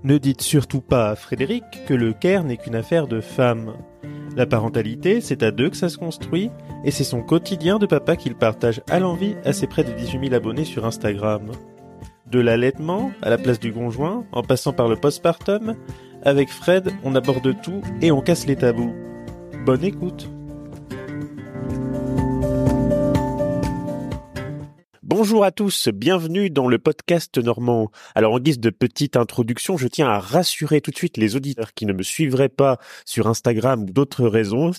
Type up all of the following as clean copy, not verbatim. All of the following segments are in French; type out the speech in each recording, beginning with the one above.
Ne dites surtout pas à Frédéric que le care n'est qu'une affaire de femme. La parentalité, c'est à deux que ça se construit, et c'est son quotidien de papa qu'il partage à l'envi à ses près de 18 000 abonnés sur Instagram. De l'allaitement à la place du conjoint, en passant par le postpartum, avec Fred, on aborde tout et on casse les tabous. Bonne écoute. Bonjour à tous, bienvenue dans le podcast normand. Alors en guise de petite introduction, je tiens à rassurer tout de suite les auditeurs qui ne me suivraient pas sur Instagram ou d'autres réseaux,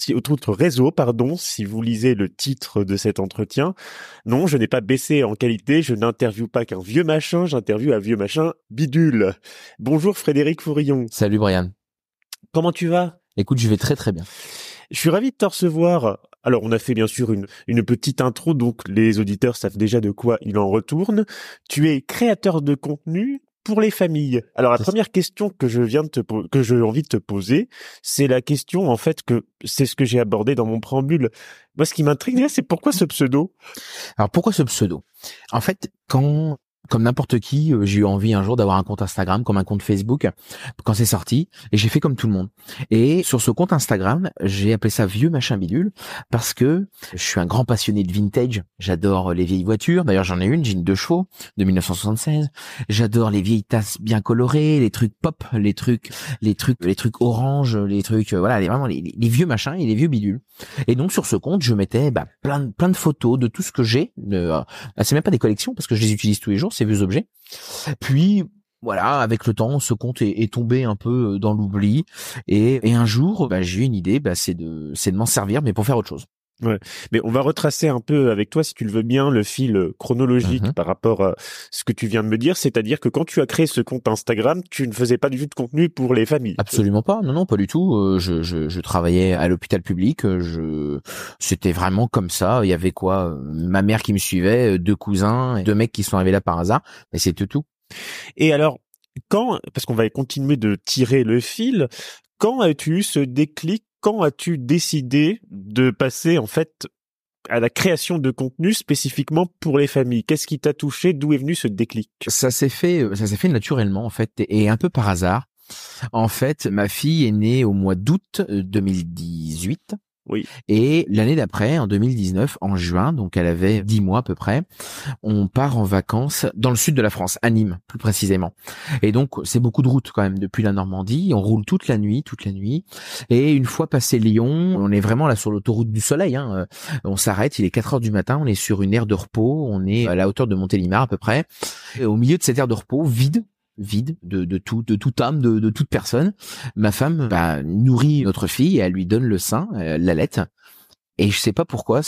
si vous lisez le titre de cet entretien. Non, je n'ai pas baissé en qualité, je n'interviewe pas qu'un vieux machin, j'interviewe un vieux machin bidule. Bonjour Frédéric Fourillon. Salut Brian. Comment tu vas ? Écoute, je vais très très bien. Je suis ravi de te recevoir. Alors, on a fait bien sûr une petite intro, donc les auditeurs savent déjà de quoi il en retourne. Tu es créateur de contenu pour les familles. Alors, la première question que j'ai envie de te poser, c'est la question, en fait, que c'est ce que j'ai abordé dans mon préambule. Moi, ce qui m'intrigue, c'est pourquoi ce pseudo ? Alors, pourquoi ce pseudo ? En fait, comme n'importe qui, j'ai eu envie un jour d'avoir un compte Instagram comme un compte Facebook quand c'est sorti, et j'ai fait comme tout le monde. Et sur ce compte Instagram, j'ai appelé ça Vieux Machin Bidule parce que je suis un grand passionné de vintage. J'adore les vieilles voitures. D'ailleurs, j'en ai une, j'ai une 2 chevaux de 1976. J'adore les vieilles tasses bien colorées, les trucs pop, les trucs orange, les trucs vraiment les vieux machins et les vieux bidules. Et donc sur ce compte, je mettais plein de photos de tout ce que j'ai. C'est même pas des collections parce que je les utilise tous les jours, ces vieux objets. Puis voilà, avec le temps, ce compte est tombé un peu dans l'oubli. Et un jour, j'ai eu une idée, c'est de m'en servir, mais pour faire autre chose. Ouais, mais on va retracer un peu avec toi, si tu le veux bien, le fil chronologique par rapport à ce que tu viens de me dire. C'est-à-dire que quand tu as créé ce compte Instagram, tu ne faisais pas du tout de contenu pour les familles. Absolument pas. Non, pas du tout. Je travaillais à l'hôpital public. C'était vraiment comme ça. Il y avait ma mère qui me suivait, 2 cousins, et 2 mecs qui sont arrivés là par hasard. Mais c'était tout. Et alors, parce qu'on va continuer de tirer le fil, quand as-tu eu ce déclic? Quand as-tu décidé de passer en fait à la création de contenu spécifiquement pour les familles ? Qu'est-ce qui t'a touché ? D'où est venu ce déclic ? Ça s'est fait naturellement en fait, et un peu par hasard. En fait, ma fille est née au mois d'août 2018. Oui. Et l'année d'après, en 2019, en juin, donc elle avait 10 mois à peu près, on part en vacances dans le sud de la France, à Nîmes, plus précisément. Et donc, c'est beaucoup de routes quand même depuis la Normandie. On roule toute la nuit. Et une fois passé Lyon, on est vraiment là sur l'autoroute du soleil, hein. On s'arrête, il est 4 heures du matin, on est sur une aire de repos, on est à la hauteur de Montélimar à peu près. Et au milieu de cette aire de repos, vide de toute âme, de toute personne. Ma femme nourrit notre fille et elle lui donne le sein, l'allaite. Et je sais pas pourquoi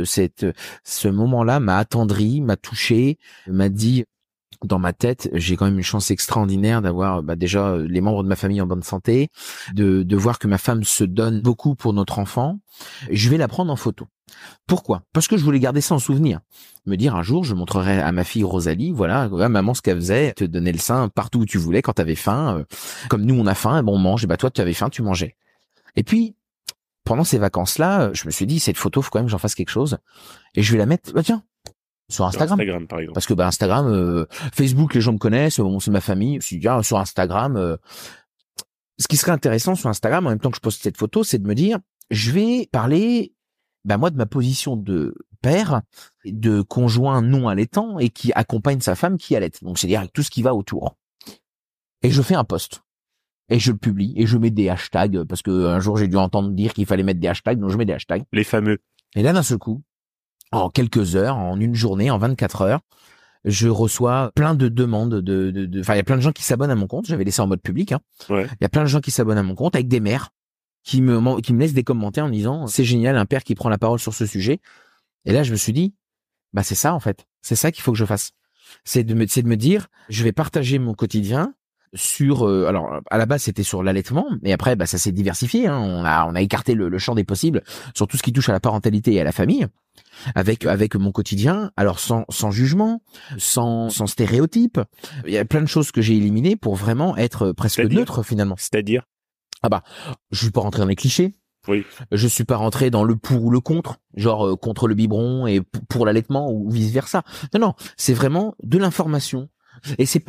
ce moment-là m'a attendri, m'a touché, m'a dit dans ma tête, j'ai quand même une chance extraordinaire d'avoir déjà les membres de ma famille en bonne santé, de voir que ma femme se donne beaucoup pour notre enfant. Je vais la prendre en photo. Pourquoi ? Parce que je voulais garder ça en souvenir. Me dire un jour, je montrerai à ma fille Rosalie, voilà maman ce qu'elle faisait, te donnait le sein partout où tu voulais quand t'avais faim. Comme nous on a faim, on mange. Et toi tu avais faim, tu mangeais. Et puis pendant ces vacances-là, je me suis dit cette photo, faut quand même que j'en fasse quelque chose. Et je vais la mettre. Tiens. Sur Instagram. Par exemple. Parce que Instagram, Facebook, les gens me connaissent, c'est ma famille. Je me suis dit, sur Instagram, ce qui serait intéressant sur Instagram, en même temps que je poste cette photo, c'est de me dire, je vais parler, moi, de ma position de père, de conjoint non allaitant et qui accompagne sa femme qui allaite. Donc, c'est-à-dire avec tout ce qui va autour. Et je fais un post. Et je le publie et je mets des hashtags parce que un jour j'ai dû entendre dire qu'il fallait mettre des hashtags, donc je mets des hashtags. Les fameux. Et là, d'un seul coup, en quelques heures, en une journée, en 24 heures, je reçois plein de demandes il y a plein de gens qui s'abonnent à mon compte. J'avais laissé en mode public, hein. Ouais. Il y a plein de gens qui s'abonnent à mon compte avec des mères qui me laissent des commentaires en me disant c'est génial, un père qui prend la parole sur ce sujet. Et là, je me suis dit, c'est ça, en fait. C'est ça qu'il faut que je fasse. C'est de me dire, je vais partager mon quotidien sur alors à la base c'était sur l'allaitement, mais après ça s'est diversifié, hein. On a écarté le champ des possibles sur tout ce qui touche à la parentalité et à la famille avec mon quotidien, alors sans jugement, sans stéréotype. Il y a plein de choses que j'ai éliminées pour vraiment être presque neutre finalement. C'est-à-dire je suis pas rentré dans les clichés. Oui. Je suis pas rentré dans le pour ou le contre, genre contre le biberon et pour l'allaitement ou vice versa. Non, c'est vraiment de l'information. Et c'est pas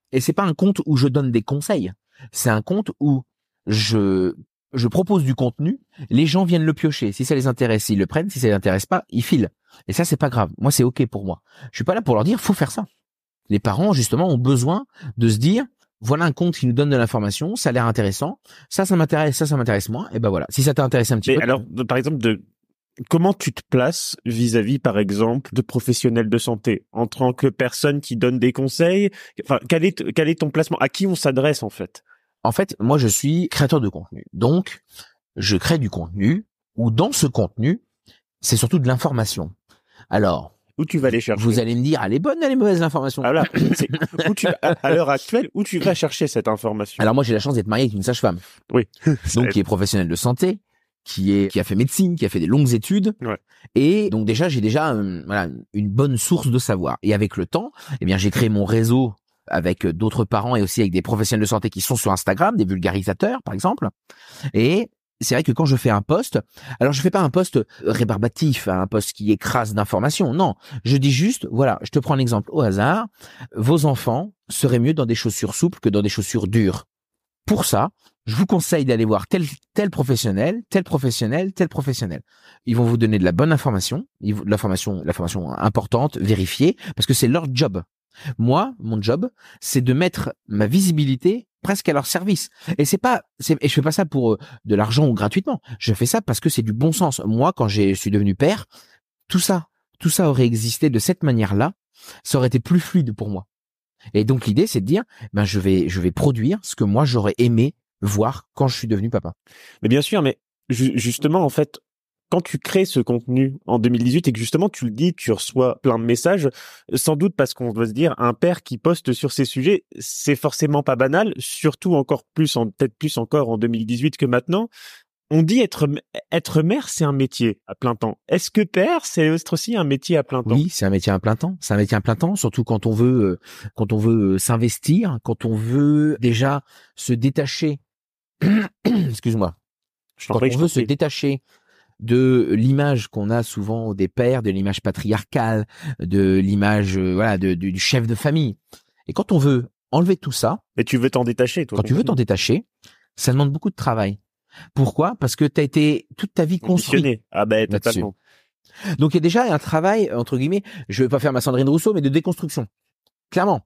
Et c'est pas un compte où je donne des conseils. C'est un compte où je propose du contenu, les gens viennent le piocher. Si ça les intéresse, ils le prennent. Si ça les intéresse pas, ils filent. Et ça, c'est pas grave. Moi, c'est OK pour moi. Je suis pas là pour leur dire, faut faire ça. Les parents, justement, ont besoin de se dire, voilà un compte qui nous donne de l'information, ça a l'air intéressant. Ça m'intéresse, ça m'intéresse moins. Et ben voilà. Si ça t'intéresse un petit peu. Alors, par exemple, comment tu te places vis-à-vis, par exemple, de professionnels de santé en tant que personne qui donne des conseils? Enfin, quel est ton placement? À qui on s'adresse, en fait? En fait, moi, je suis créateur de contenu. Donc, je crée du contenu où dans ce contenu, c'est surtout de l'information. Alors, où tu vas les chercher? Vous allez me dire, elle est bonne, elle est mauvaise l'information. Alors là, à l'heure actuelle, où tu vas chercher cette information? Alors moi, j'ai la chance d'être marié avec une sage-femme. Oui. Donc, qui est professionnelle de santé, qui a fait médecine, qui a fait des longues études. Ouais. Et donc j'ai déjà une bonne source de savoir. Et avec le temps, eh bien, j'ai créé mon réseau avec d'autres parents et aussi avec des professionnels de santé qui sont sur Instagram, des vulgarisateurs, par exemple. Et c'est vrai que quand je fais un post, alors je fais pas un post rébarbatif, un post qui écrase d'informations. Non, je dis juste, voilà, je te prends un exemple au hasard. Vos enfants seraient mieux dans des chaussures souples que dans des chaussures dures. Pour ça, je vous conseille d'aller voir tel professionnel, tel professionnel, tel professionnel. Ils vont vous donner de la bonne information, l'information importante, vérifiée, parce que c'est leur job. Moi, mon job, c'est de mettre ma visibilité presque à leur service. Et je fais pas ça pour de l'argent ou gratuitement. Je fais ça parce que c'est du bon sens. Moi, quand je suis devenu père, tout ça aurait existé de cette manière-là. Ça aurait été plus fluide pour moi. Et donc, l'idée, c'est de dire, je vais produire ce que moi, j'aurais aimé voir quand je suis devenu papa. Mais bien sûr, mais justement, en fait, quand tu crées ce contenu en 2018 et que justement tu le dis, tu reçois plein de messages, sans doute parce qu'on doit se dire un père qui poste sur ces sujets, c'est forcément pas banal, surtout peut-être plus encore en 2018 que maintenant. On dit être mère, c'est un métier à plein temps. Est-ce que père, c'est aussi un métier à plein temps? Oui, c'est un métier à plein temps. C'est un métier à plein temps, surtout quand on veut s'investir, quand on veut déjà se détacher. Excuse-moi. Quand on veut se détacher de l'image qu'on a souvent des pères, de l'image patriarcale, de l'image du chef de famille. Et quand on veut enlever tout ça, et tu veux t'en détacher, toi. Quand tu veux t'en détacher, ça demande beaucoup de travail. Pourquoi? Parce que tu as été toute ta vie construit. Ah ben totalement. Donc il y a déjà un travail entre guillemets, je vais pas faire ma Sandrine Rousseau, mais de déconstruction. Clairement.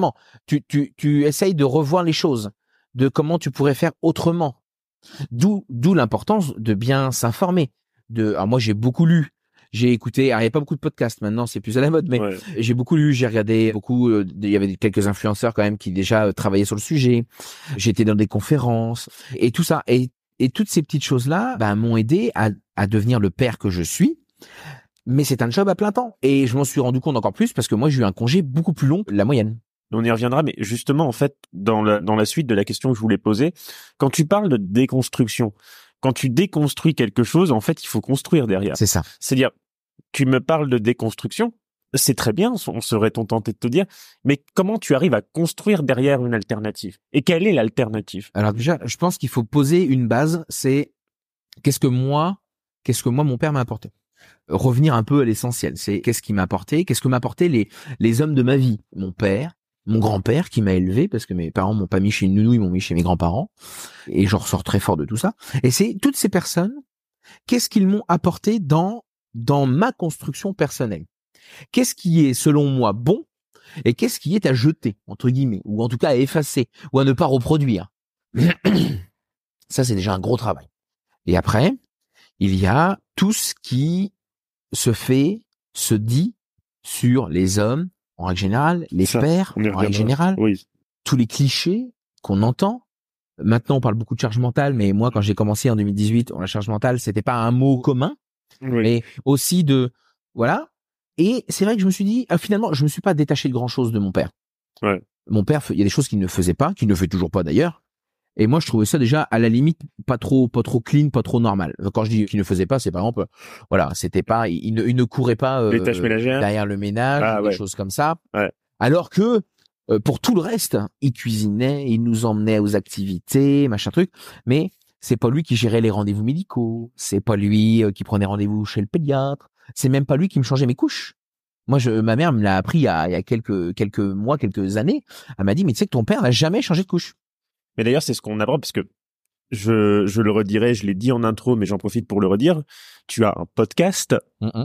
Tu essayes de revoir les choses, de comment tu pourrais faire autrement. D'où l'importance de bien s'informer. Alors moi j'ai beaucoup lu, j'ai écouté, alors il y a pas beaucoup de podcasts maintenant, c'est plus à la mode, mais j'ai beaucoup lu, j'ai regardé beaucoup, il y avait quelques influenceurs quand même qui déjà travaillaient sur le sujet. J'ai été dans des conférences et tout ça et toutes ces petites choses-là m'ont aidé à devenir le père que je suis. Mais c'est un job à plein temps et je m'en suis rendu compte encore plus parce que moi j'ai eu un congé beaucoup plus long que la moyenne. On y reviendra, mais justement, en fait, dans la suite de la question que je voulais poser, quand tu parles de déconstruction, quand tu déconstruis quelque chose, en fait, il faut construire derrière. C'est ça. C'est-à-dire, tu me parles de déconstruction, c'est très bien, on serait tenté de te dire, mais comment tu arrives à construire derrière une alternative? Et quelle est l'alternative? Alors déjà, je pense qu'il faut poser une base, c'est qu'est-ce que moi mon père m'a apporté. Revenir un peu à l'essentiel, c'est qu'est-ce qui m'a apporté, qu'est-ce que m'apportaient les hommes de ma vie, mon père, mon grand-père qui m'a élevé parce que mes parents m'ont pas mis chez une nounou, ils m'ont mis chez mes grands-parents et j'en ressors très fort de tout ça. Et c'est toutes ces personnes, qu'est-ce qu'ils m'ont apporté dans ma construction personnelle? Qu'est-ce qui est selon moi bon et qu'est-ce qui est à jeter entre guillemets ou en tout cas à effacer ou à ne pas reproduire? Ça c'est déjà un gros travail. Et après, il y a tout ce qui se dit sur les hommes, en règle générale, les pères, en règle générale, tous les clichés qu'on entend. Maintenant, on parle beaucoup de charge mentale, mais moi, quand j'ai commencé en 2018, la charge mentale, c'était pas un mot commun, mais aussi voilà. Et c'est vrai que je me suis dit, finalement, je me suis pas détaché de grand chose de mon père. Ouais. Mon père, il y a des choses qu'il ne faisait pas, qu'il ne fait toujours pas d'ailleurs. Et moi, je trouvais ça déjà à la limite pas trop clean, pas trop normal. Quand je dis qu'il ne faisait pas, c'est par exemple, c'était pas, il ne courait pas derrière le ménage, des choses comme ça. Ouais. Alors que pour tout le reste, il cuisinait, il nous emmenait aux activités, machin truc. Mais c'est pas lui qui gérait les rendez-vous médicaux, c'est pas lui qui prenait rendez-vous chez le pédiatre, c'est même pas lui qui me changeait mes couches. Moi, ma mère me l'a appris il y a quelques mois, quelques années. Elle m'a dit, mais tu sais que ton père n'a jamais changé de couche. Mais d'ailleurs, c'est ce qu'on apprend parce que je le redirai, je l'ai dit en intro, mais j'en profite pour le redire. Tu as un podcast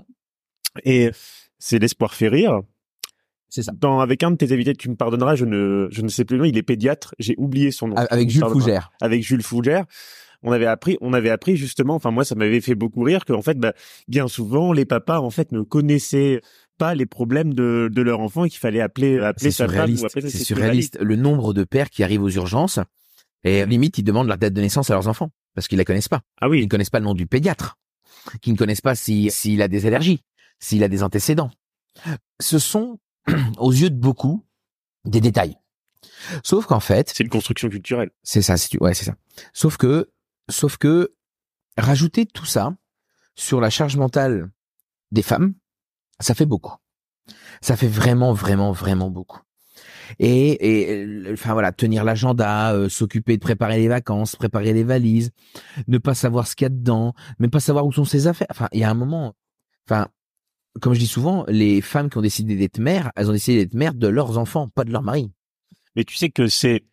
et c'est L'espoir fait rire. C'est ça. Avec un de tes invités, tu me pardonneras, je ne sais plus le nom, il est pédiatre, j'ai oublié son nom. Avec Jules Fougère. Avec Jules Fougère. On avait appris justement, enfin moi ça m'avait fait beaucoup rire qu'en fait, bien souvent les papas en fait ne connaissaient pas les problèmes de leur enfant et qu'il fallait appeler sa femme ou appeler. C'est surréaliste. Le nombre de pères qui arrivent aux urgences et limite ils demandent leur date de naissance à leurs enfants parce qu'ils la connaissent pas. Ah oui. Ils ne connaissent pas le nom du pédiatre, qu'ils ne connaissent pas s'il a des allergies, s'il a des antécédents. Ce sont aux yeux de beaucoup des détails. Sauf qu'en fait, c'est une construction culturelle. C'est ça, c'est ça. Sauf que rajouter tout ça sur la charge mentale des femmes, ça fait beaucoup. Ça fait vraiment, vraiment, vraiment beaucoup. Et enfin voilà, tenir l'agenda, s'occuper de préparer les vacances, préparer les valises, ne pas savoir ce qu'il y a dedans, même pas savoir où sont ses affaires. Enfin, il y a un moment, comme je dis souvent, les femmes qui ont décidé d'être mères, elles ont décidé d'être mères de leurs enfants, pas de leur mari. Mais tu sais que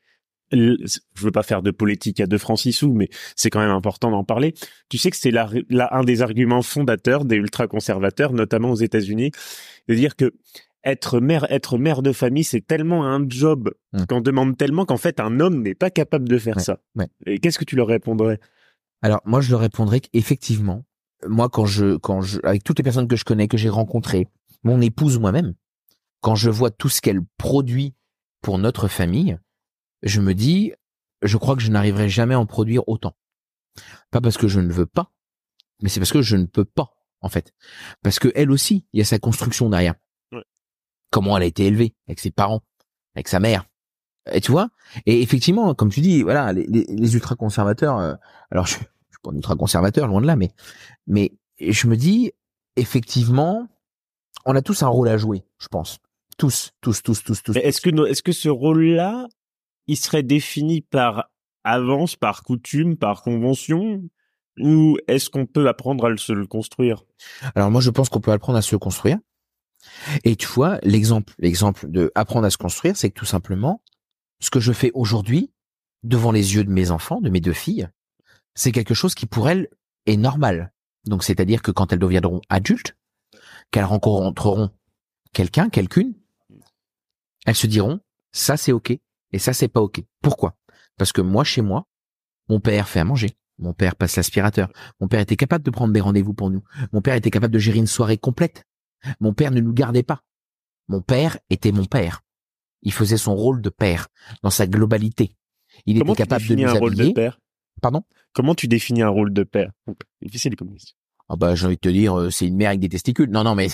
je veux pas faire de politique à 2 francs 6 sous, mais c'est quand même important d'en parler. Tu sais que c'est un des arguments fondateurs des ultra-conservateurs, notamment aux États-Unis, de dire que être mère de famille, c'est tellement un job qu'on demande tellement qu'en fait un homme n'est pas capable de faire ça. Ouais. Et qu'est-ce que tu leur répondrais? Alors moi je leur répondrais qu'effectivement, moi quand je avec toutes les personnes que je connais, que j'ai rencontrées, mon épouse moi-même, quand je vois tout ce qu'elle produit pour notre famille, je me dis, je crois que je n'arriverai jamais à en produire autant. Pas parce que je ne veux pas, mais c'est parce que je ne peux pas, en fait. Parce que elle aussi, il y a sa construction derrière. Ouais. Comment elle a été élevée, avec ses parents, avec sa mère. Et tu vois? Et effectivement, comme tu dis, voilà, les ultra-conservateurs, alors je suis pas un ultra-conservateur, loin de là, mais je me dis, effectivement, on a tous un rôle à jouer, je pense. Tous. Mais est-ce que ce rôle-là, il serait défini par avance, par coutume, par convention, ou est-ce qu'on peut apprendre à se le construire? Alors moi, je pense qu'on peut apprendre à se le construire. Et tu vois, l'exemple de apprendre à se construire, c'est que tout simplement, ce que je fais aujourd'hui, devant les yeux de mes enfants, de mes 2 filles, c'est quelque chose qui pour elles est normal. Donc c'est-à-dire que quand elles deviendront adultes, qu'elles rencontreront quelqu'une, elles se diront, ça c'est ok, et ça c'est pas ok. Pourquoi? Parce que moi, chez moi, mon père fait à manger. Mon père passe l'aspirateur. Mon père était capable de prendre des rendez-vous pour nous. Mon père était capable de gérer une soirée complète. Mon père ne nous gardait pas. Mon père était mon père. Il faisait son rôle de père dans sa globalité. Il était capable de nous habiller. Comment tu définis un rôle de père? Pardon? Comment tu définis un rôle de père? Difficile comme question. Ah bah, j'ai envie de te dire, c'est une mère avec des testicules. Non mais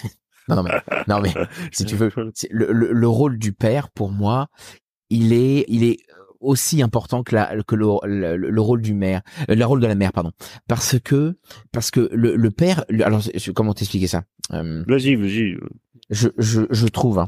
si tu veux, le rôle du père, pour moi, il est aussi important que le rôle du mère, le rôle de la mère, pardon. Parce que le père, alors, comment t'expliquer ça? Vas-y. Je trouve,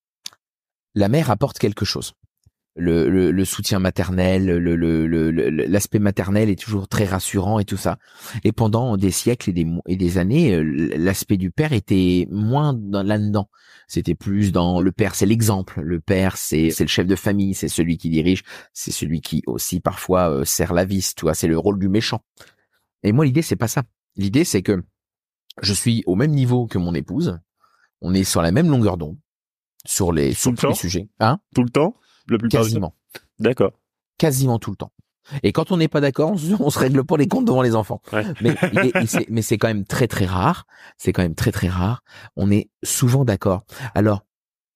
la mère apporte quelque chose. Le soutien maternel, l'aspect maternel est toujours très rassurant et tout ça. Et pendant des siècles et des années, l'aspect du père était moins là-dedans. C'était plus dans le père, c'est l'exemple. Le père, c'est le chef de famille, c'est celui qui dirige, c'est celui qui aussi parfois serre la vis, tu vois, c'est le rôle du méchant. Et moi, l'idée, c'est pas ça. L'idée, c'est que je suis au même niveau que mon épouse. On est sur la même longueur d'onde sur tous les sujets. Hein? Tout le temps? Le plus quasiment. D'accord. Quasiment tout le temps. Et quand on n'est pas d'accord, on se règle pas les comptes devant les enfants. Ouais. Mais c'est quand même très très rare. C'est quand même très très rare. On est souvent d'accord. Alors,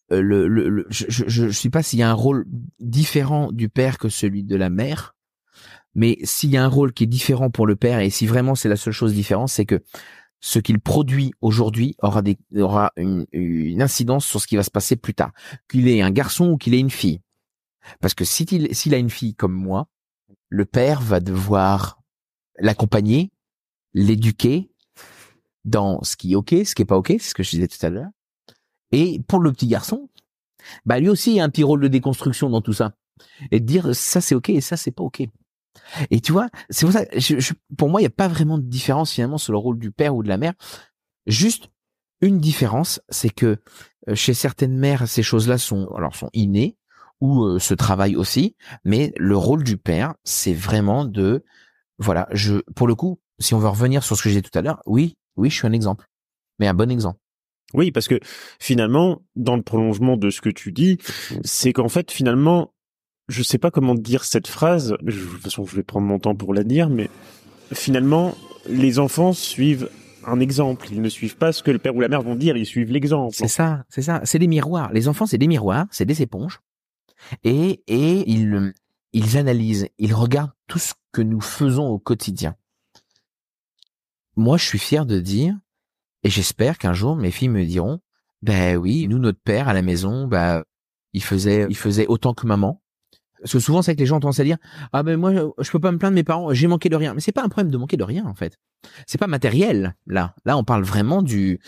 je sais pas s'il y a un rôle différent du père que celui de la mère, mais s'il y a un rôle qui est différent pour le père, et si vraiment c'est la seule chose différente, c'est que ce qu'il produit aujourd'hui aura une incidence sur ce qui va se passer plus tard. Qu'il ait un garçon ou qu'il ait une fille. Parce que s'il a une fille comme moi, le père va devoir l'accompagner, l'éduquer dans ce qui est ok, ce qui est pas ok, c'est ce que je disais tout à l'heure. Et pour le petit garçon, bah lui aussi il y a un petit rôle de déconstruction dans tout ça. Et de dire ça c'est ok et ça c'est pas ok. Et tu vois, c'est pour ça, pour moi il n'y a pas vraiment de différence finalement sur le rôle du père ou de la mère. Juste une différence, c'est que chez certaines mères, ces choses-là sont innées ou se travaillent aussi, mais le rôle du père, c'est vraiment voilà, pour le coup, si on veut revenir sur ce que j'ai dit tout à l'heure, oui, je suis un exemple, mais un bon exemple. Oui, parce que finalement, dans le prolongement de ce que tu dis, c'est qu'en fait, finalement, je sais pas comment dire cette phrase, de toute façon, je vais prendre mon temps pour la dire, mais finalement, les enfants suivent un exemple. Ils ne suivent pas ce que le père ou la mère vont dire, ils suivent l'exemple. C'est ça. C'est des miroirs. Les enfants, c'est des miroirs, c'est des éponges. Et ils analysent, ils regardent tout ce que nous faisons au quotidien. Moi, je suis fier de dire, et j'espère qu'un jour mes filles me diront, ben oui, nous, notre père à la maison, il faisait autant que maman. Parce que souvent, c'est que les gens ont tendance à dire, ah ben moi, je peux pas me plaindre de mes parents, j'ai manqué de rien. Mais c'est pas un problème de manquer de rien, en fait. C'est pas matériel, là. Là, on parle vraiment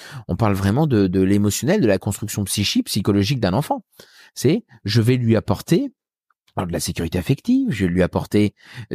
de l'émotionnel, de la construction psychologique d'un enfant. Je vais lui apporter de la sécurité affective, je vais lui apporter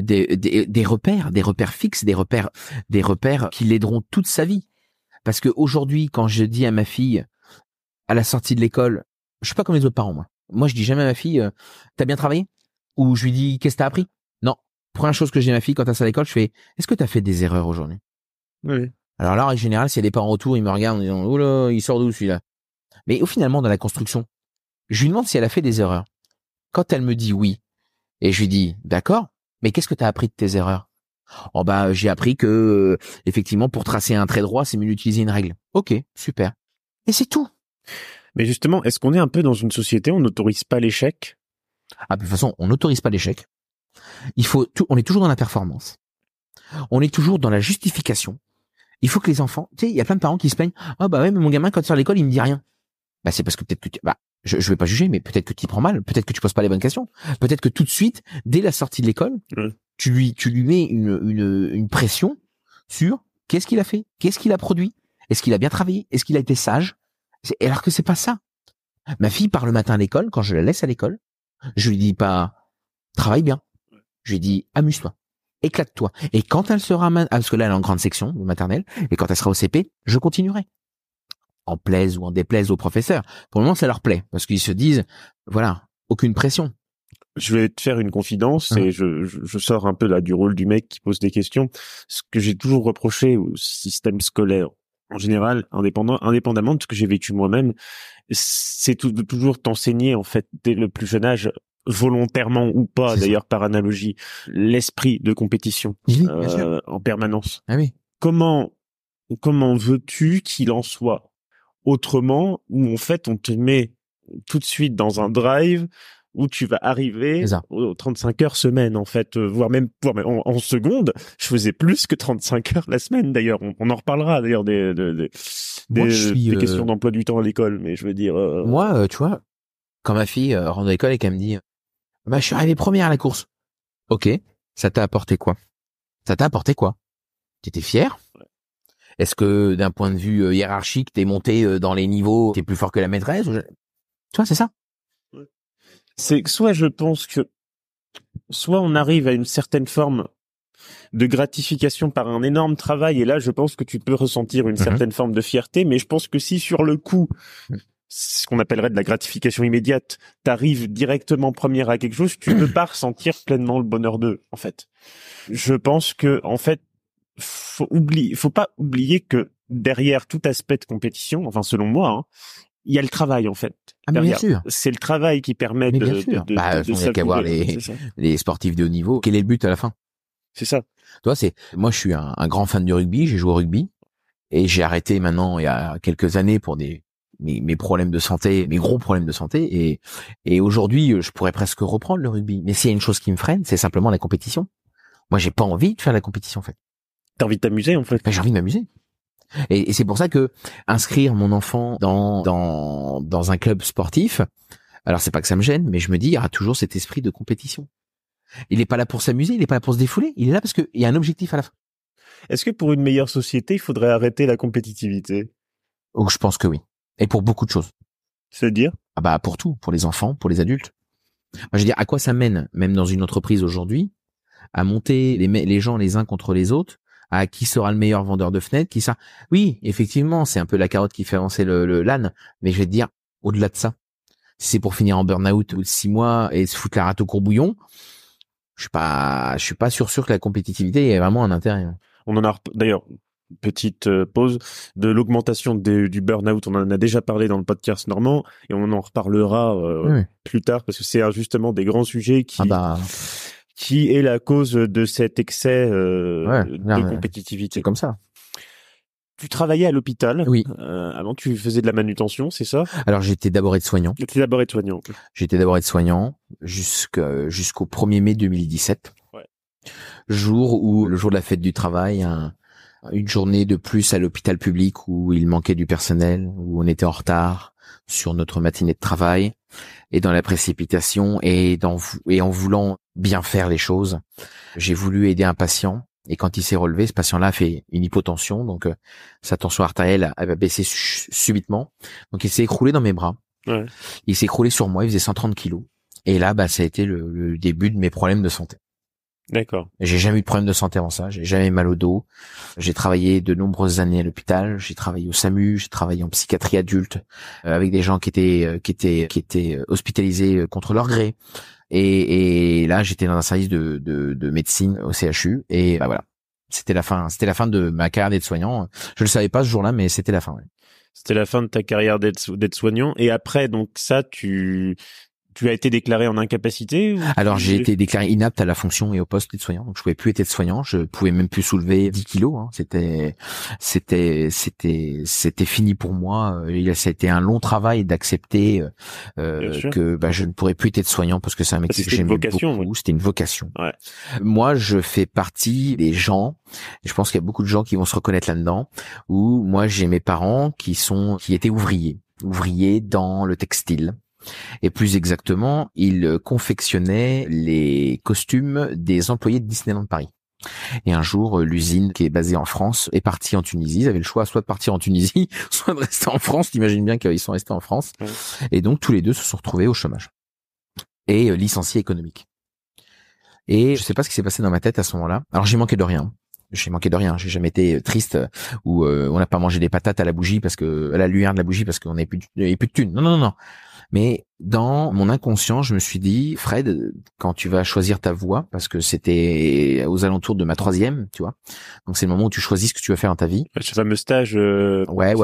des repères fixes, des repères qui l'aideront toute sa vie. Parce que aujourd'hui, quand je dis à ma fille, à la sortie de l'école, je suis pas comme les autres parents, moi. Moi, je dis jamais à ma fille, t'as bien travaillé? Ou je lui dis, qu'est-ce que t'as appris? Non. Première chose que je dis à ma fille quand elle sort à l'école, je fais, est-ce que t'as fait des erreurs aujourd'hui? Oui. Alors là, en général, s'il y a des parents autour, ils me regardent en disant, oh là, il sort d'où celui-là? Mais finalement, dans la construction, je lui demande si elle a fait des erreurs. Quand elle me dit oui, et je lui dis, d'accord, mais qu'est-ce que t'as appris de tes erreurs? Oh j'ai appris que, effectivement, pour tracer un trait droit, c'est mieux d'utiliser une règle. Ok, super. Et c'est tout. Mais justement, est-ce qu'on est un peu dans une société où on n'autorise pas l'échec? De toute façon, on n'autorise pas l'échec. On est toujours dans la performance. On est toujours dans la justification. Il faut que les enfants, tu sais, il y a plein de parents qui se plaignent. Ah ouais, mais mon gamin, quand il sort à l'école, il me dit rien. C'est parce que peut-être que je vais pas juger, mais peut-être que tu y prends mal, peut-être que tu poses pas les bonnes questions. Peut-être que tout de suite, dès la sortie de l'école, tu lui mets une pression sur qu'est-ce qu'il a fait, qu'est-ce qu'il a produit, est-ce qu'il a bien travaillé, est-ce qu'il a été sage, alors que c'est pas ça. Ma fille part le matin à l'école, quand je la laisse à l'école, je lui dis pas travaille bien, je lui dis amuse-toi, éclate-toi. Et quand elle sera parce que là elle est en grande section de maternelle, et quand elle sera au CP, je continuerai. En plaise ou en déplaise aux professeurs. Pour le moment, ça leur plaît, parce qu'ils se disent, voilà, aucune pression. Je vais te faire une confidence et je sors un peu là du rôle du mec qui pose des questions. Ce que j'ai toujours reproché au système scolaire, en général, indépendamment de ce que j'ai vécu moi-même, c'est de toujours t'enseigner, en fait, dès le plus jeune âge, volontairement ou pas, d'ailleurs par analogie, l'esprit de compétition en permanence. Ah oui. Comment veux-tu qu'il en soit autrement, où en fait on te met tout de suite dans un drive où tu vas arriver aux 35 heures semaine, en fait, voire même en seconde. Je faisais plus que 35 heures la semaine, d'ailleurs. On en reparlera, d'ailleurs, des questions d'emploi du temps à l'école, mais je veux dire... Moi, tu vois, quand ma fille rentre à l'école et qu'elle me dit « je suis arrivé première à la course. » Ok, ça t'a apporté quoi? T'étais fier? Est-ce que d'un point de vue hiérarchique, t'es monté dans les niveaux, t'es plus fort que la maîtresse? Tu vois, c'est ça. C'est que soit je pense que soit on arrive à une certaine forme de gratification par un énorme travail, et là je pense que tu peux ressentir une certaine forme de fierté, mais je pense que si sur le coup, ce qu'on appellerait de la gratification immédiate, t'arrives directement première à quelque chose, tu peux pas ressentir pleinement le bonheur d'eux, en fait. Je pense que, en fait, faut pas oublier que derrière tout aspect de compétition, enfin selon moi, il y a le travail, en fait. Bien sûr. C'est le travail qui permet il y a qu'à voir les sportifs de haut niveau. Quel est le but à la fin? C'est ça. Toi, moi, je suis un grand fan du rugby. J'ai joué au rugby et j'ai arrêté maintenant il y a quelques années pour mes problèmes de santé, mes gros problèmes de santé. Et aujourd'hui, je pourrais presque reprendre le rugby. Mais s'il y a une chose qui me freine, c'est simplement la compétition. Moi, j'ai pas envie de faire la compétition, en fait. T'as envie de t'amuser, en fait. J'ai envie de m'amuser. Et c'est pour ça que inscrire mon enfant dans un club sportif, alors c'est pas que ça me gêne, mais je me dis, il y aura toujours cet esprit de compétition. Il est pas là pour s'amuser, il est pas là pour se défouler, il est là parce qu'il y a un objectif à la fin. Est-ce que pour une meilleure société, il faudrait arrêter la compétitivité? Oh, je pense que oui. Et pour beaucoup de choses. C'est-à-dire? Pour tout, pour les enfants, pour les adultes. Moi, je veux dire, à quoi ça mène, même dans une entreprise aujourd'hui, à monter les gens les uns contre les autres, à qui sera le meilleur vendeur de fenêtres, qui ça. Oui, effectivement, c'est un peu la carotte qui fait avancer le l'âne, mais je vais te dire, au-delà de ça, si c'est pour finir en burn-out au bout de 6 mois et se foutre la rate au courbouillon, je suis pas sûr que la compétitivité ait vraiment un intérêt. On en a d'ailleurs petite pause de l'augmentation du burn-out. On en a déjà parlé dans le podcast normand et on en reparlera plus tard parce que c'est justement des grands sujets qui est la cause de cet excès de compétitivité. C'est comme ça. Tu travaillais à l'hôpital. Oui. Avant, tu faisais de la manutention, c'est ça? Alors, j'étais d'abord aide-soignant. J'étais d'abord aide-soignant jusqu'au 1er mai 2017. Ouais. Le jour de la fête du travail, une journée de plus à l'hôpital public où il manquait du personnel, où on était en retard sur notre matinée de travail, et dans la précipitation et en voulant bien faire les choses, j'ai voulu aider un patient. Et quand il s'est relevé, ce patient-là a fait une hypotension, donc sa tension artérielle a baissé subitement. Donc il s'est écroulé dans mes bras. Ouais. Il s'est écroulé sur moi, il faisait 130 kilos. Et là, ça a été le début de mes problèmes de santé. D'accord. J'ai jamais eu de problème de santé avant ça. J'ai jamais eu mal au dos. J'ai travaillé de nombreuses années à l'hôpital. J'ai travaillé au SAMU. J'ai travaillé en psychiatrie adulte avec des gens qui étaient hospitalisés contre leur gré. Et là, j'étais dans un service de médecine au CHU. Et voilà, c'était la fin de ma carrière d'aide-soignant. Je le savais pas ce jour-là, mais c'était la fin. Ouais. C'était la fin de ta carrière d'aide-soignant. Et après, donc ça, tu as été déclaré en incapacité Alors j'ai été déclaré inapte à la fonction et au poste d'aide-soignant, donc je pouvais plus être aide-soignant, je pouvais même plus soulever 10 kilos. Hein. C'était fini pour moi. Ça a été un long travail d'accepter que je ne pourrais plus être aide-soignant parce que c'est un métier que j'aimais beaucoup. Ouais. C'était une vocation. Ouais. Moi, je fais partie des gens, et je pense qu'il y a beaucoup de gens qui vont se reconnaître là-dedans. Où moi j'ai mes parents qui étaient ouvriers dans le textile. Et plus exactement, il confectionnait les costumes des employés de Disneyland Paris. Et un jour, l'usine qui est basée en France est partie en Tunisie. Ils avaient le choix soit de partir en Tunisie, soit de rester en France. T'imagines bien qu'ils sont restés en France. Ouais. Et donc, tous les deux se sont retrouvés au chômage. Et licenciés économiques. Et je sais pas ce qui s'est passé dans ma tête à ce moment-là. Alors, j'ai manqué de rien. J'ai jamais été triste ou on n'a pas mangé des patates à la bougie à la lumière de la bougie parce qu'on n'avait plus de thunes. Non. Mais dans mon inconscient, je me suis dit, Fred, quand tu vas choisir ta voie, parce que c'était aux alentours de ma 3e, tu vois. Donc c'est le moment où tu choisis ce que tu vas faire dans ta vie. Ce fameux stage. Ouais.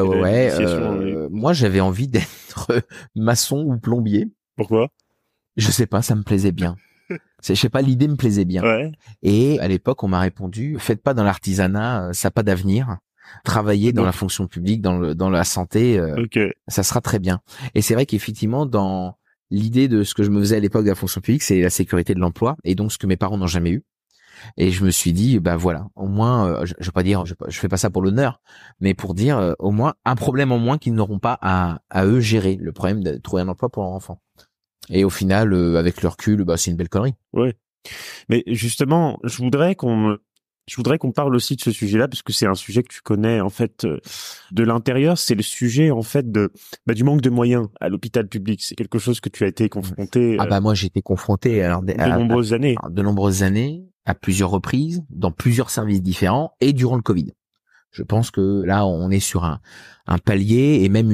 Moi, j'avais envie d'être maçon ou plombier. Pourquoi? Je sais pas, ça me plaisait bien. Je sais pas, l'idée me plaisait bien. Ouais. Et à l'époque, on m'a répondu, faites pas dans l'artisanat, ça n'a pas d'avenir. Travailler dans la fonction publique, dans la santé, ça sera très bien. Et c'est vrai qu'effectivement, dans l'idée de ce que je me faisais à l'époque de la fonction publique, c'est la sécurité de l'emploi, et donc ce que mes parents n'ont jamais eu. Et je me suis dit, voilà, au moins, je vais pas dire, je fais pas ça pour l'honneur, mais pour dire, au moins, un problème en moins qu'ils n'auront pas à eux gérer, le problème de trouver un emploi pour leur enfant. Et au final, avec le recul, c'est une belle connerie. Ouais. Mais justement, je voudrais qu'on parle aussi de ce sujet-là parce que c'est un sujet que tu connais en fait de l'intérieur. C'est le sujet en fait du manque de moyens à l'hôpital public. C'est quelque chose que tu as été confronté. Moi j'ai été confronté de nombreuses années. De nombreuses années, à plusieurs reprises, dans plusieurs services différents et durant le Covid. Je pense que là on est sur un palier et même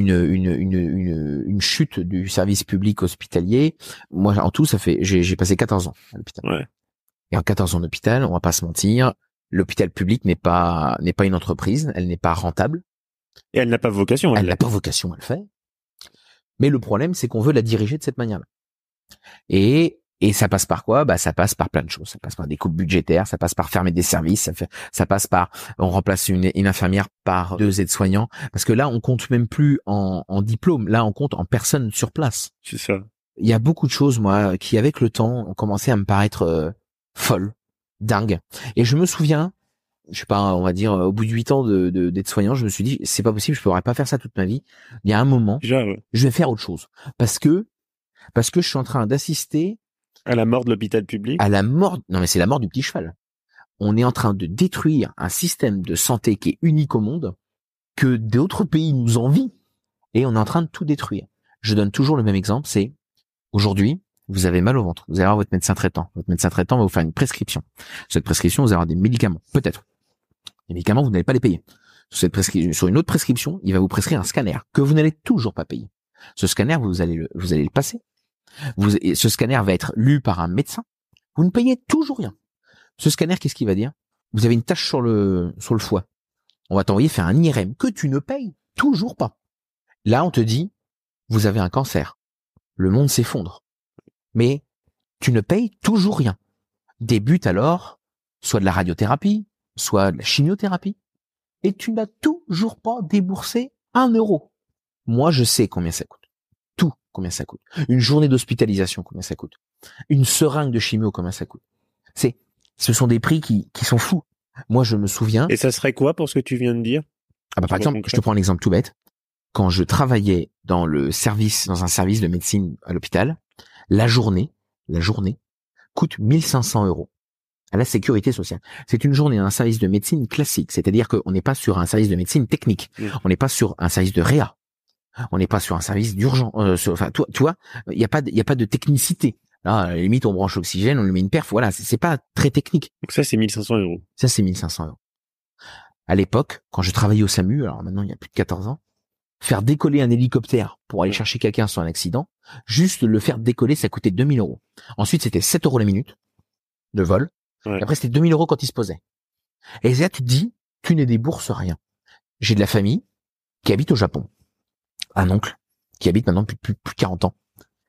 une chute du service public hospitalier. Moi en tout j'ai passé 14 ans à l'hôpital. Ouais. Et en 14 ans d'hôpital, on va pas se mentir, l'hôpital public n'est pas une entreprise, elle n'est pas rentable. Et elle n'a pas vocation. Elle n'a pas vocation à le faire. Mais le problème, c'est qu'on veut la diriger de cette manière-là. Et ça passe par quoi? Ça passe par plein de choses. Ça passe par des coupes budgétaires, ça passe par fermer des services, ça passe par, on remplace une infirmière par 2 aides-soignants. Parce que là, on compte même plus en diplôme. Là, on compte en personnes sur place. C'est ça. Il y a beaucoup de choses, moi, qui avec le temps ont commencé à me paraître folles, dingues. Et je me souviens, je sais pas, on va dire, au bout de 8 ans d'aide-soignant, je me suis dit, c'est pas possible, je pourrais pas faire ça toute ma vie. Il y a un moment, je vais faire autre chose. Parce que je suis en train d'assister à la mort de l'hôpital public. Non, mais c'est la mort du petit cheval. On est en train de détruire un système de santé qui est unique au monde, que d'autres pays nous envient, et on est en train de tout détruire. Je donne toujours le même exemple, c'est aujourd'hui, vous avez mal au ventre, vous allez voir votre médecin traitant. Votre médecin traitant va vous faire une prescription. Cette prescription, vous allez avoir des médicaments, peut-être. Les médicaments, vous n'allez pas les payer. Sur une autre prescription, il va vous prescrire un scanner que vous n'allez toujours pas payer. Ce scanner, vous allez le passer. Ce scanner va être lu par un médecin. Vous ne payez toujours rien. Ce scanner, qu'est-ce qu'il va dire? Vous avez une tache sur le foie. On va t'envoyer faire un IRM que tu ne payes toujours pas. Là, on te dit, vous avez un cancer. Le monde s'effondre. Mais tu ne payes toujours rien. Débute alors soit de la radiothérapie, soit de la chimiothérapie. Et tu n'as toujours pas déboursé 1 euro. Moi, je sais combien ça coûte. Tout, combien ça coûte. Une journée d'hospitalisation, combien ça coûte. Une seringue de chimio, combien ça coûte. Ce sont des prix qui sont fous. Moi, je me souviens. Et ça serait quoi pour ce que tu viens de dire? Par exemple, je te prends un exemple tout bête. Quand je travaillais dans un service de médecine à l'hôpital, la journée coûte 1500 euros à la sécurité sociale. C'est une journée dans un service de médecine classique. C'est-à-dire qu'on n'est pas sur un service de médecine technique. On n'est pas sur un service de réa. On n'est pas sur un service d'urgence. Tu vois, il y a pas de technicité. Là, à la limite, on branche l'oxygène, on lui met une perf. Voilà, c'est pas très technique. Donc ça, c'est 1500 euros. Ça, c'est 1500 euros. À l'époque, quand je travaillais au SAMU, alors maintenant, il y a plus de 14 ans, faire décoller un hélicoptère pour aller chercher quelqu'un sur un accident, juste le faire décoller, ça coûtait 2000 euros. Ensuite, c'était 7 euros la minute de vol. Ouais. Et après, c'était 2000 euros quand il se posait. Et là, tu te dis, tu ne débourses rien. J'ai de la famille qui habite au Japon. Un oncle qui habite maintenant depuis plus de 40 ans.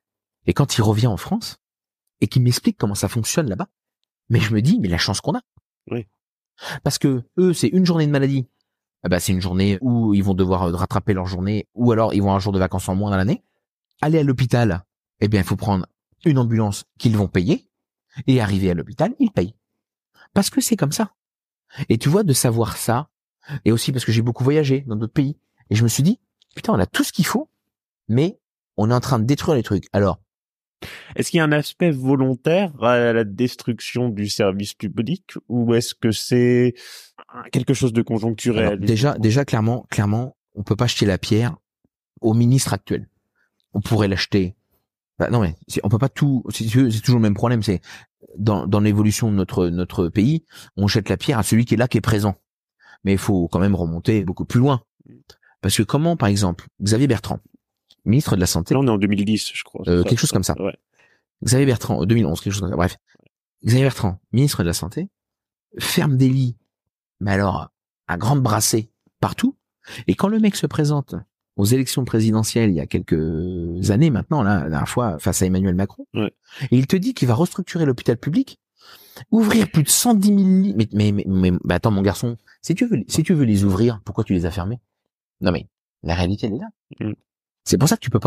Et quand il revient en France et qu'il m'explique comment ça fonctionne là-bas, mais je me dis, mais la chance qu'on a. Oui. Parce que eux, c'est une journée de maladie. C'est une journée où ils vont devoir rattraper leur journée, ou alors ils vont avoir un jour de vacances en moins dans l'année. Aller à l'hôpital, il faut prendre une ambulance qu'ils vont payer, et arriver à l'hôpital, ils payent. Parce que c'est comme ça. Et tu vois, de savoir ça, et aussi parce que j'ai beaucoup voyagé dans d'autres pays, et je me suis dit, putain, on a tout ce qu'il faut, mais on est en train de détruire les trucs. Alors, est-ce qu'il y a un aspect volontaire à la destruction du service public, ou est-ce que c'est quelque chose de conjoncturel? Alors, déjà, clairement, on peut pas jeter la pierre au ministre actuel. On pourrait l'acheter. Non, mais on peut pas tout. C'est toujours le même problème. C'est dans l'évolution de notre pays, on jette la pierre à celui qui est là, qui est présent. Mais il faut quand même remonter beaucoup plus loin. Parce que comment, par exemple, Xavier Bertrand, ministre de la Santé. Là, on est en 2010, je crois. Quelque chose comme ça. Ouais. Xavier Bertrand, 2011, quelque chose comme ça. Bref. Xavier Bertrand, ministre de la Santé, ferme des lits, mais alors, à grande brassée, partout. Et quand le mec se présente aux élections présidentielles il y a quelques années maintenant, là, la dernière fois, face à Emmanuel Macron, ouais. Et il te dit qu'il va restructurer l'hôpital public, ouvrir plus de 110 000 lits. Mais attends, mon garçon, si tu veux les ouvrir, pourquoi tu les as fermés? Non, mais la réalité, elle est là. C'est pour ça que tu peux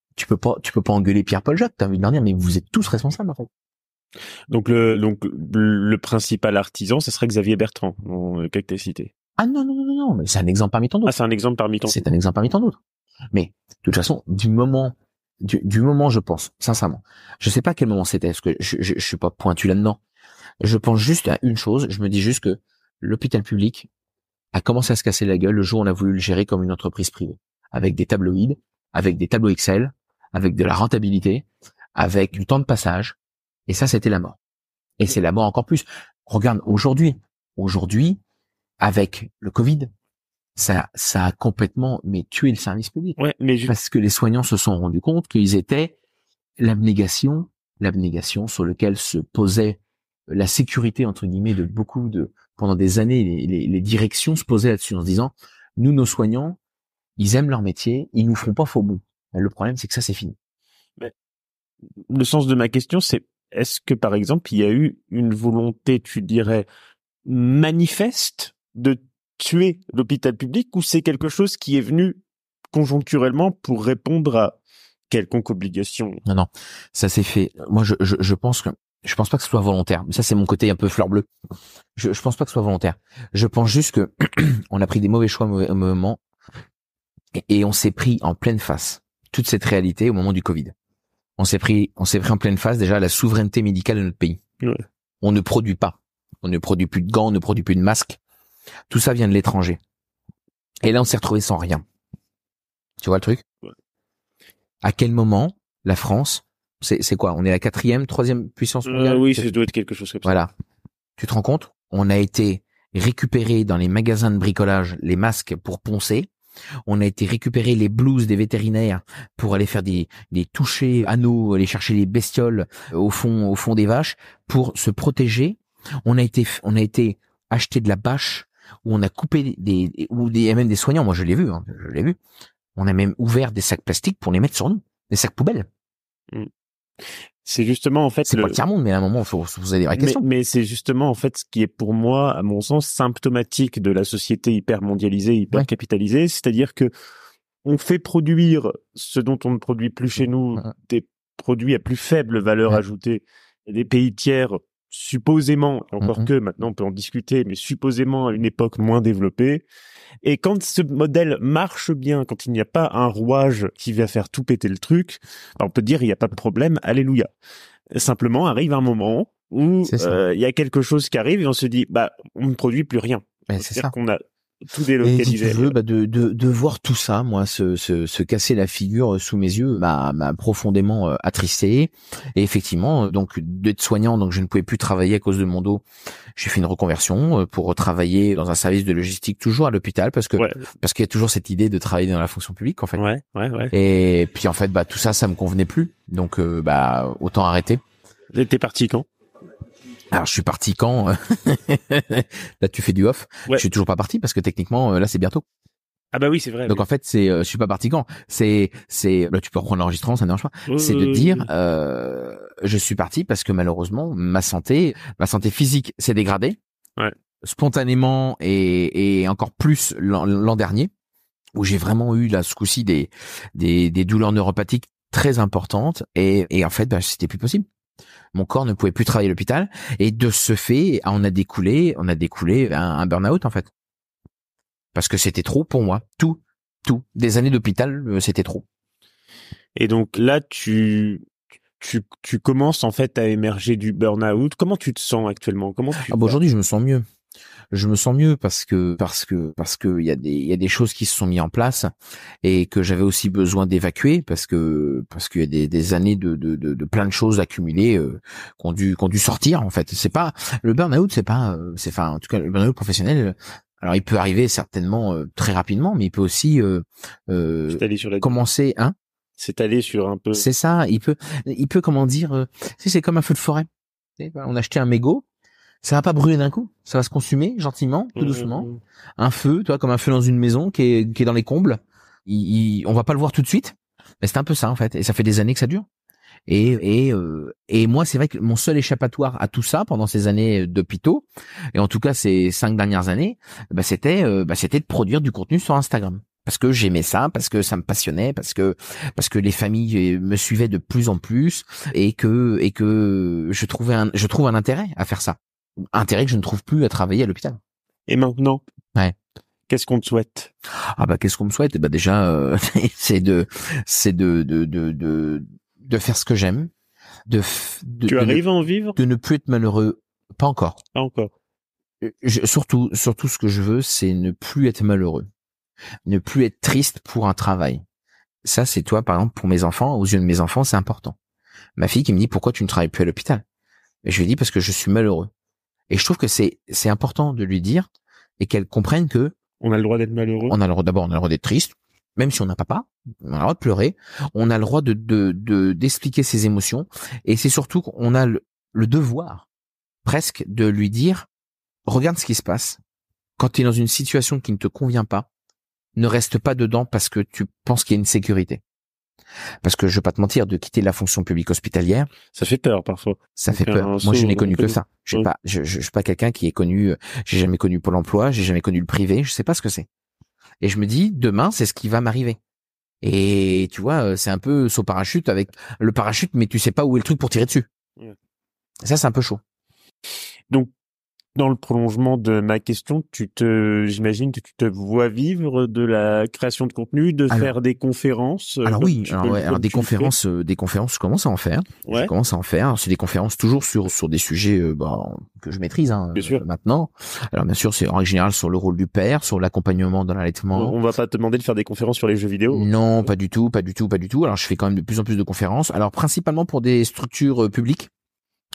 pas engueuler Pierre-Paul Jacques. T'as envie de leur dire, mais vous êtes tous responsables, en fait. Donc le principal artisan, ce serait Xavier Bertrand, que tu as cité. Ah non, mais c'est un exemple parmi tant d'autres. Ah, c'est un exemple parmi tant d'autres. C'est un exemple parmi tant d'autres. Mais, de toute façon, du moment, je pense, sincèrement, je sais pas à quel moment c'était, parce que je suis pas pointu là-dedans. Je pense juste à une chose, je me dis juste que l'hôpital public a commencé à se casser la gueule le jour où on a voulu le gérer comme une entreprise privée. Avec des tabloïds, avec des tableaux Excel, avec de la rentabilité, avec du temps de passage. Et ça, c'était la mort. Et c'est la mort encore plus. Regarde, aujourd'hui, avec le Covid, ça a complètement tué le service public. Ouais, mais parce que les soignants se sont rendus compte qu'ils étaient l'abnégation sur lequel se posait la sécurité entre guillemets de beaucoup pendant des années les directions se posaient là-dessus en se disant nous nos soignants ils aiment leur métier, ils nous feront pas faux bon. Le problème c'est que ça c'est fini. Mais le sens de ma question c'est est-ce que par exemple il y a eu une volonté tu dirais manifeste de tuer l'hôpital public ou c'est quelque chose qui est venu conjoncturellement pour répondre à quelconque obligation? Non, ça s'est fait. Moi, je pense pas que ce soit volontaire. Mais ça, c'est mon côté un peu fleur bleue. Je pense pas que ce soit volontaire. Je pense juste que on a pris des mauvais choix au moment et on s'est pris en pleine face toute cette réalité au moment du Covid. On s'est pris en pleine face déjà la souveraineté médicale de notre pays. Ouais. On ne produit pas. On ne produit plus de gants, on ne produit plus de masques. Tout ça vient de l'étranger. Et là, on s'est retrouvé sans rien. Tu vois le truc? Ouais. À quel moment la France, c'est quoi? On est la 4e, 3e puissance mondiale? Oui, ça doit être quelque chose comme ça. Voilà. Tu te rends compte? On a été récupérer dans les magasins de bricolage les masques pour poncer. On a été récupérer les blouses des vétérinaires pour aller faire des touchés anneaux, aller chercher les bestioles au fond des vaches pour se protéger. On a été acheter de la bâche où on a coupé même des soignants. Moi, je l'ai vu. On a même ouvert des sacs plastiques pour les mettre sur nous, des sacs poubelles. C'est justement en fait c'est pas le tiers-monde, mais à un moment il faut se poser des vraies questions. Mais c'est justement en fait ce qui est pour moi, à mon sens, symptomatique de la société hyper mondialisée, hyper capitalisée, c'est-à-dire que on fait produire ce dont on ne produit plus chez nous, des produits à plus faible valeur ajoutée, des pays tiers supposément, encore que maintenant on peut en discuter, mais supposément à une époque moins développée. Et quand ce modèle marche bien, quand il n'y a pas un rouage qui va faire tout péter le truc, on peut dire il n'y a pas de problème, alléluia. Simplement arrive un moment où il y a quelque chose qui arrive et on se dit on ne produit plus rien. C'est-à-dire qu'on a tout délocalisé. Et si tu veux, de voir tout ça, moi, se casser la figure sous mes yeux m'a profondément attristé. Et effectivement, donc d'être soignant, donc je ne pouvais plus travailler à cause de mon dos. J'ai fait une reconversion pour travailler dans un service de logistique, toujours à l'hôpital, parce qu'il y a toujours cette idée de travailler dans la fonction publique, en fait. Ouais. Et puis en fait, tout ça me convenait plus. Donc autant arrêter. T'es parti quand? Alors je suis parti quand là tu fais du off. Je suis toujours pas parti parce que techniquement là c'est bientôt. Ah bah oui, c'est vrai. Donc en fait c'est je suis pas parti quand. C'est là tu peux reprendre l'enregistrement, ça ne dérange pas. C'est de dire je suis parti parce que malheureusement ma santé physique s'est dégradée. Spontanément et encore plus l'an dernier où j'ai vraiment eu là ce coup-ci des douleurs neuropathiques très importantes et en fait c'était plus possible. Mon corps ne pouvait plus travailler à l'hôpital et de ce fait, on a découlé un burn-out en fait. Parce que c'était trop pour moi, tout. Des années d'hôpital, c'était trop. Et donc là, tu commences en fait à émerger du burn-out. Comment tu te sens actuellement? Aujourd'hui, je me sens mieux. Je me sens mieux parce que il y a des choses qui se sont mises en place et que j'avais aussi besoin d'évacuer parce qu'il y a des années de plein de choses accumulées qui ont dû sortir en fait. C'est pas le burn-out, en tout cas le burn-out professionnel. Alors il peut arriver certainement très rapidement, mais il peut aussi commencer s'étaler sur un peu. C'est ça, il peut comment dire c'est comme un feu de forêt. On a acheté un mégot. Ça va pas brûler d'un coup, ça va se consumer gentiment, tout doucement. Un feu, comme un feu dans une maison qui est dans les combles. On va pas le voir tout de suite, mais c'est un peu ça en fait. Et ça fait des années que ça dure. Et moi, c'est vrai que mon seul échappatoire à tout ça pendant ces années d'hôpitaux, et en tout cas ces 5 dernières années, c'était de produire du contenu sur Instagram. Parce que j'aimais ça, parce que ça me passionnait, parce que les familles me suivaient de plus en plus, et que je trouve un intérêt à faire ça. Intérêt que je ne trouve plus à travailler à l'hôpital. Et maintenant? Qu'est-ce qu'on te souhaite? Qu'est-ce qu'on me souhaite? Déjà, c'est de faire ce que j'aime. Tu arrives à en vivre? De ne plus être malheureux. Pas encore. Pas encore. Surtout, ce que je veux, c'est ne plus être malheureux. Ne plus être triste pour un travail. Ça, c'est toi, par exemple, pour mes enfants, aux yeux de mes enfants, c'est important. Ma fille qui me dit, pourquoi tu ne travailles plus à l'hôpital? Et je lui dis, parce que je suis malheureux. Et je trouve que c'est important de lui dire et qu'elle comprenne que on a le droit d'être malheureux. On a le droit d'être triste, même si on n'a papa. On a le droit de pleurer. On a le droit d'expliquer ses émotions. Et c'est surtout qu'on a le devoir, presque, de lui dire, regarde ce qui se passe. Quand tu es dans une situation qui ne te convient pas, ne reste pas dedans parce que tu penses qu'il y a une sécurité. Parce que je vais pas te mentir, de quitter la fonction publique hospitalière, ça fait peur parfois. Ça fait peur. Moi, je n'ai connu que ça. Je suis pas quelqu'un qui est connu. J'ai jamais connu Pôle Emploi. J'ai jamais connu le privé. Je sais pas ce que c'est. Et je me dis, demain, c'est ce qui va m'arriver. Et tu vois, c'est un peu saut parachute avec le parachute, mais tu sais pas où est le truc pour tirer dessus. Ça, c'est un peu chaud. Donc, dans le prolongement de ma question, j'imagine que tu te vois vivre de la création de contenu, faire des conférences. Des conférences, je commence à en faire. Je commence à en faire. C'est des conférences toujours sur des sujets que je maîtrise maintenant. Alors bien sûr, c'est en règle générale sur le rôle du père, sur l'accompagnement dans l'allaitement. On va pas te demander de faire des conférences sur les jeux vidéo. Non, pas du tout. Alors je fais quand même de plus en plus de conférences. Alors principalement pour des structures publiques.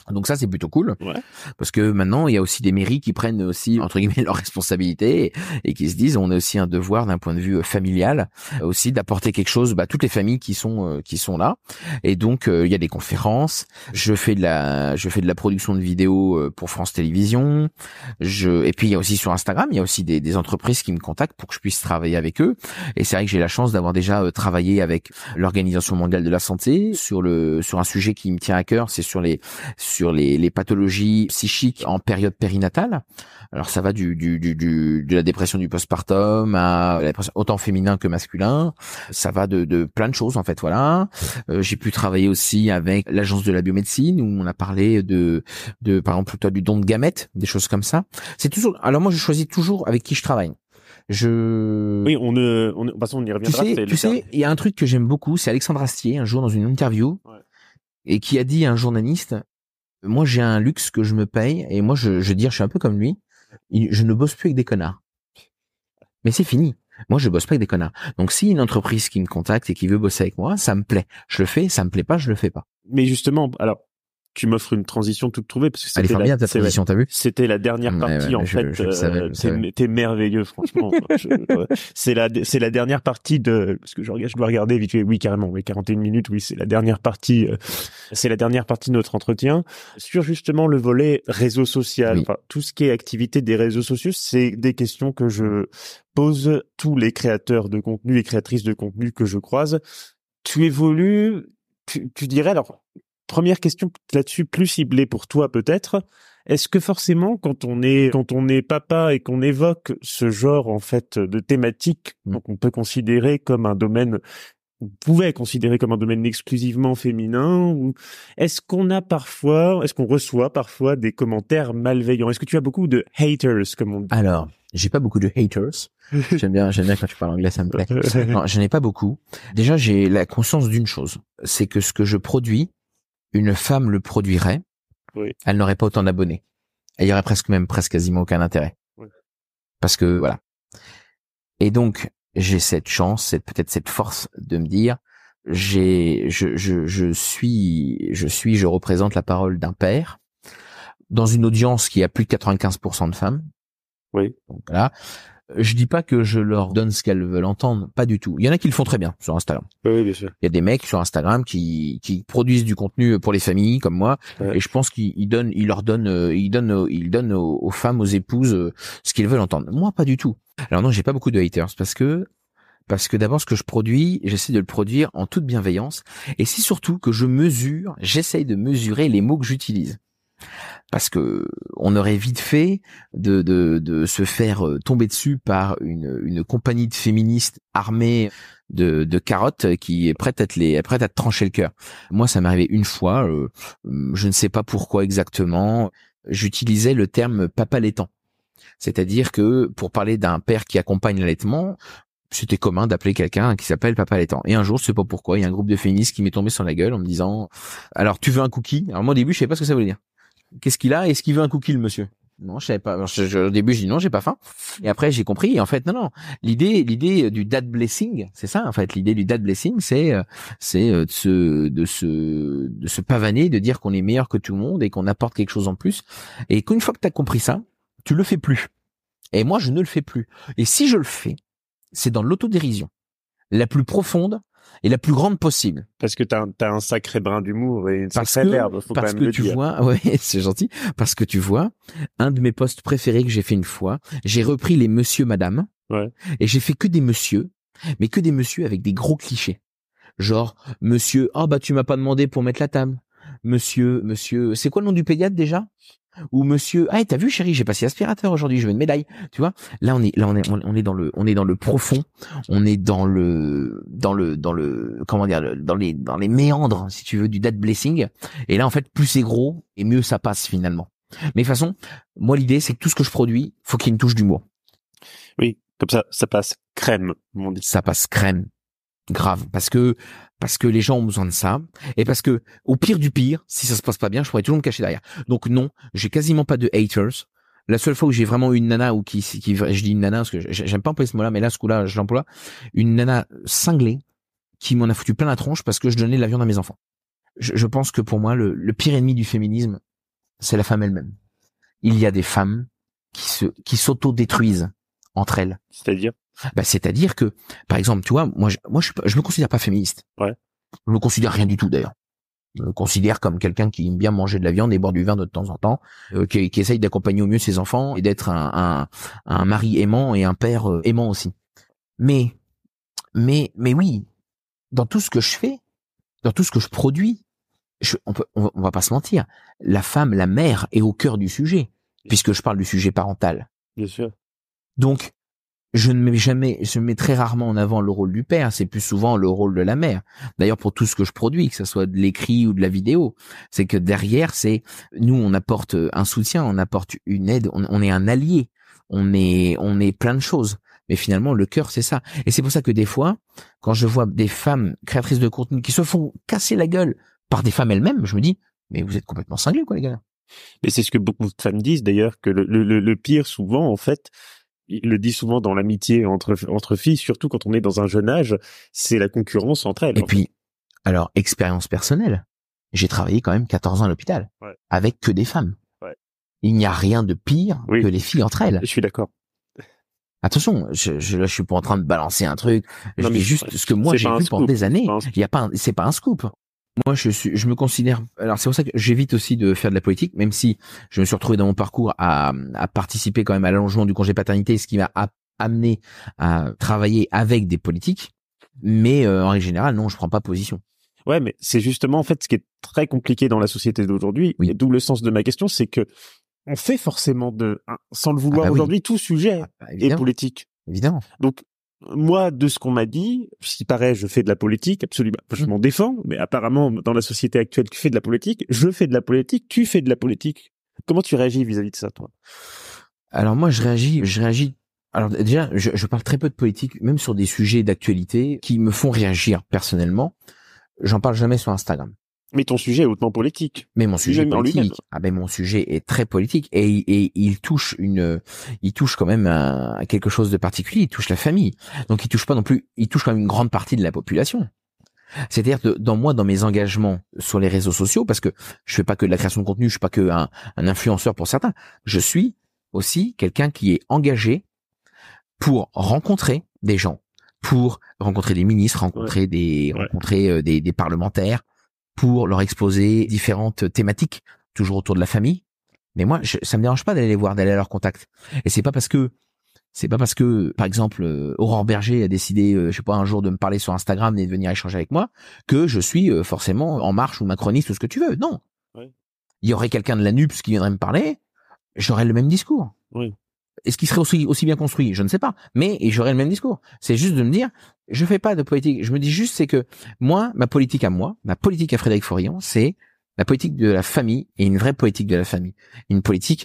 Donc ça, c'est plutôt cool, Ouais. parce que maintenant, il y a aussi des mairies qui prennent aussi, entre guillemets, leurs responsabilités et qui se disent, on a aussi un devoir d'un point de vue familial, aussi d'apporter quelque chose, toutes les familles qui sont là. Et donc, il y a des conférences. Je fais de la production de vidéos pour France Télévisions. Et puis il y a aussi sur Instagram, il y a aussi des entreprises qui me contactent pour que je puisse travailler avec eux. Et c'est vrai que j'ai la chance d'avoir déjà travaillé avec l'Organisation mondiale de la santé sur un sujet qui me tient à cœur, c'est sur les pathologies psychiques en période périnatale. Alors ça va de la dépression du postpartum à la dépression autant féminin que masculin. Ça va de plein de choses en fait, voilà. J'ai pu travailler aussi avec l'agence de la biomédecine où on a parlé de par exemple toi du don de gamètes, des choses comme ça. C'est toujours. Alors moi je choisis toujours avec qui je travaille. Oui, de toute façon, on y reviendra. Tu sais, il y a un truc que j'aime beaucoup, c'est Alexandre Astier un jour dans une interview et qui a dit à un journaliste: moi, j'ai un luxe que je me paye et moi, je suis un peu comme lui. Je ne bosse plus avec des connards. Mais c'est fini. Moi, je bosse pas avec des connards. Donc, si une entreprise qui me contacte et qui veut bosser avec moi, ça me plaît. Je le fais. Ça me plaît pas, je le fais pas. Mais justement, alors, tu m'offres une transition toute trouvée parce que elle est bien ta transition, t'as vu? C'était la dernière partie t'es merveilleux, franchement. C'est la dernière partie parce que je dois regarder vite fait. Oui, carrément, oui, 41 minutes. Oui, c'est la dernière partie de notre entretien sur justement le volet réseau social. Oui. Enfin, tout ce qui est activité des réseaux sociaux, c'est des questions que je pose tous les créateurs de contenu et créatrices de contenu que je croise. Tu évolues, tu dirais alors. Première question là-dessus, plus ciblée pour toi peut-être. Est-ce que forcément, quand on est papa et qu'on évoque ce genre en fait de thématique, qu'on peut considérer comme un domaine, on pouvait considérer comme un domaine exclusivement féminin, ou est-ce qu'on reçoit parfois des commentaires malveillants? Est-ce que tu as beaucoup de haters, comme on dit? Alors, j'ai pas beaucoup de haters. J'aime bien quand tu parles anglais, ça me plaît. Non, j'en ai pas beaucoup. Déjà, j'ai la conscience d'une chose, c'est que ce que je produis, une femme le produirait, oui. Elle n'aurait pas autant d'abonnés. Et il y aurait presque quasiment aucun intérêt. Oui. Parce que, voilà. Et donc, j'ai cette chance, peut-être cette force de me dire, je représente la parole d'un père dans une audience qui a plus de 95% de femmes. Oui. Donc voilà. Je dis pas que je leur donne ce qu'elles veulent entendre, pas du tout. Il y en a qui le font très bien sur Instagram. Oui, bien sûr. Il y a des mecs sur Instagram qui produisent du contenu pour les familles comme moi, et je pense qu'ils donnent aux femmes, aux épouses ce qu'ils veulent entendre. Moi, pas du tout. Alors non, j'ai pas beaucoup de haters parce que d'abord ce que je produis, j'essaie de le produire en toute bienveillance, et c'est surtout que j'essaye de mesurer les mots que j'utilise. Parce que on aurait vite fait de se faire tomber dessus par une compagnie de féministes armées de carottes qui est prête à te trancher le cœur. Moi, ça m'est arrivé une fois, je ne sais pas pourquoi exactement, j'utilisais le terme papa laitant. C'est-à-dire que pour parler d'un père qui accompagne l'allaitement, c'était commun d'appeler quelqu'un qui s'appelle papa laitant. Et un jour, je sais pas pourquoi, il y a un groupe de féministes qui m'est tombé sur la gueule en me disant: alors tu veux un cookie? Alors moi au début, je savais pas ce que ça voulait dire. Qu'est-ce qu'il a? Est-ce qu'il veut un cookie, le monsieur? Non, je savais pas. Au début, je dis non, j'ai pas faim. Et après, j'ai compris. Et en fait, non. L'idée du dad blessing, c'est ça, en fait. L'idée du dad blessing, c'est de se pavaner, de dire qu'on est meilleur que tout le monde et qu'on apporte quelque chose en plus. Et qu'une fois que t'as compris ça, tu le fais plus. Et moi, je ne le fais plus. Et si je le fais, c'est dans l'autodérision la plus profonde et la plus grande possible. Parce que t'as un sacré brin d'humour et une sacrée verbe, faut quand même le dire. Parce que tu vois, ouais, c'est gentil. Parce que tu vois, un de mes posts préférés que j'ai fait une fois, j'ai repris les monsieur, madame, et j'ai fait que des messieurs, mais que des messieurs avec des gros clichés. Genre, monsieur, tu m'as pas demandé pour mettre la table. Monsieur, c'est quoi le nom du pédiatre déjà? Ou monsieur, t'as vu chérie, j'ai passé aspirateur aujourd'hui, je veux une médaille. Tu vois, là on est dans le profond, on est dans le comment dire, dans les méandres, si tu veux, du dad blessing. Et là en fait, plus c'est gros et mieux ça passe finalement. Mais de toute façon, moi l'idée c'est que tout ce que je produis, faut qu'il y ait une touche d'humour. Oui, comme ça passe crème, on dit. Ça passe crème. Grave, parce que les gens ont besoin de ça, et parce que au pire du pire, si ça se passe pas bien, je pourrais toujours me cacher derrière. Donc non, j'ai quasiment pas de haters. La seule fois où j'ai vraiment eu une nana ou qui je dis une nana parce que j'aime pas employer ce mot-là, mais là ce coup-là je l'emploie, une nana cinglée qui m'en a foutu plein la tronche parce que je donnais de la viande à mes enfants. Je pense que pour moi le pire ennemi du féminisme, c'est la femme elle-même. Il y a des femmes qui s'auto-détruisent entre elles. C'est-à-dire? C'est-à-dire que, par exemple, tu vois, moi, je me considère pas féministe. Ouais. Je me considère rien du tout, d'ailleurs. Je me considère comme quelqu'un qui aime bien manger de la viande et boire du vin de temps en temps, qui essaye d'accompagner au mieux ses enfants et d'être un mari aimant et un père aimant aussi. Mais oui, dans tout ce que je fais, dans tout ce que je produis, on va pas se mentir, la femme, la mère est au cœur du sujet, puisque je parle du sujet parental. Bien sûr. Donc, je mets très rarement en avant le rôle du père, c'est plus souvent le rôle de la mère. D'ailleurs, pour tout ce que je produis, que ce soit de l'écrit ou de la vidéo, c'est que derrière, nous, on apporte un soutien, on apporte une aide, on est un allié, on est plein de choses. Mais finalement, le cœur, c'est ça. Et c'est pour ça que des fois, quand je vois des femmes créatrices de contenu qui se font casser la gueule par des femmes elles-mêmes, je me dis, mais vous êtes complètement cinglés, quoi, les gars. Mais c'est ce que beaucoup de femmes disent, d'ailleurs, que le pire, souvent, en fait, il le dit souvent dans l'amitié entre filles, surtout quand on est dans un jeune âge, c'est la concurrence entre elles. Et puis, alors, expérience personnelle. J'ai travaillé quand même 14 ans à l'hôpital. Ouais. Avec que des femmes. Ouais. Il n'y a rien de pire que les filles entre elles. Je suis d'accord. Attention, je suis pas en train de balancer un truc. Je dis juste ce que moi j'ai vu pendant des années. C'est pas un scoop. Moi, je me considère. Alors, c'est pour ça que j'évite aussi de faire de la politique, même si je me suis retrouvé dans mon parcours à participer quand même à l'allongement du congé paternité, ce qui m'a amené à travailler avec des politiques. Mais en règle générale, non, je prends pas position. Ouais, mais c'est justement en fait ce qui est très compliqué dans la société d'aujourd'hui. Oui. Et d'où le sens de ma question, c'est que on fait forcément sans le vouloir aujourd'hui, tout sujet est politique. Évidemment. Donc, moi, de ce qu'on m'a dit, si paraît, je fais de la politique, absolument, je m'en défends, mais apparemment, dans la société actuelle, tu fais de la politique, je fais de la politique, tu fais de la politique. Comment tu réagis vis-à-vis de ça, toi? Alors moi, je réagis. Alors déjà, je parle très peu de politique, même sur des sujets d'actualité qui me font réagir personnellement. J'en parle jamais sur Instagram. Mais ton sujet est hautement politique. Mais mon sujet est politique. Mon sujet est très politique et il touche quand même à quelque chose de particulier. Il touche la famille. Donc il touche quand même une grande partie de la population. C'est-à-dire que dans mes engagements sur les réseaux sociaux, parce que je fais pas que de la création de contenu, je suis pas que un influenceur pour certains. Je suis aussi quelqu'un qui est engagé pour rencontrer des gens, pour rencontrer des ministres, rencontrer des parlementaires, pour leur exposer différentes thématiques, toujours autour de la famille. Mais moi, ça me dérange pas d'aller les voir, d'aller à leur contact. Et c'est pas parce que, par exemple, Aurore Berger a décidé, un jour de me parler sur Instagram et de venir échanger avec moi, que je suis forcément en marche ou macroniste ou ce que tu veux. Non. Oui. Il y aurait quelqu'un de la NUPS qui viendrait me parler, j'aurais le même discours. Oui. Est-ce qu'il serait aussi bien construit? Je ne sais pas. Mais j'aurais le même discours. C'est juste de me dire, je fais pas de politique. Je me dis juste, c'est que moi, ma politique à Frédéric Forillon, c'est la politique de la famille et une vraie politique de la famille. Une politique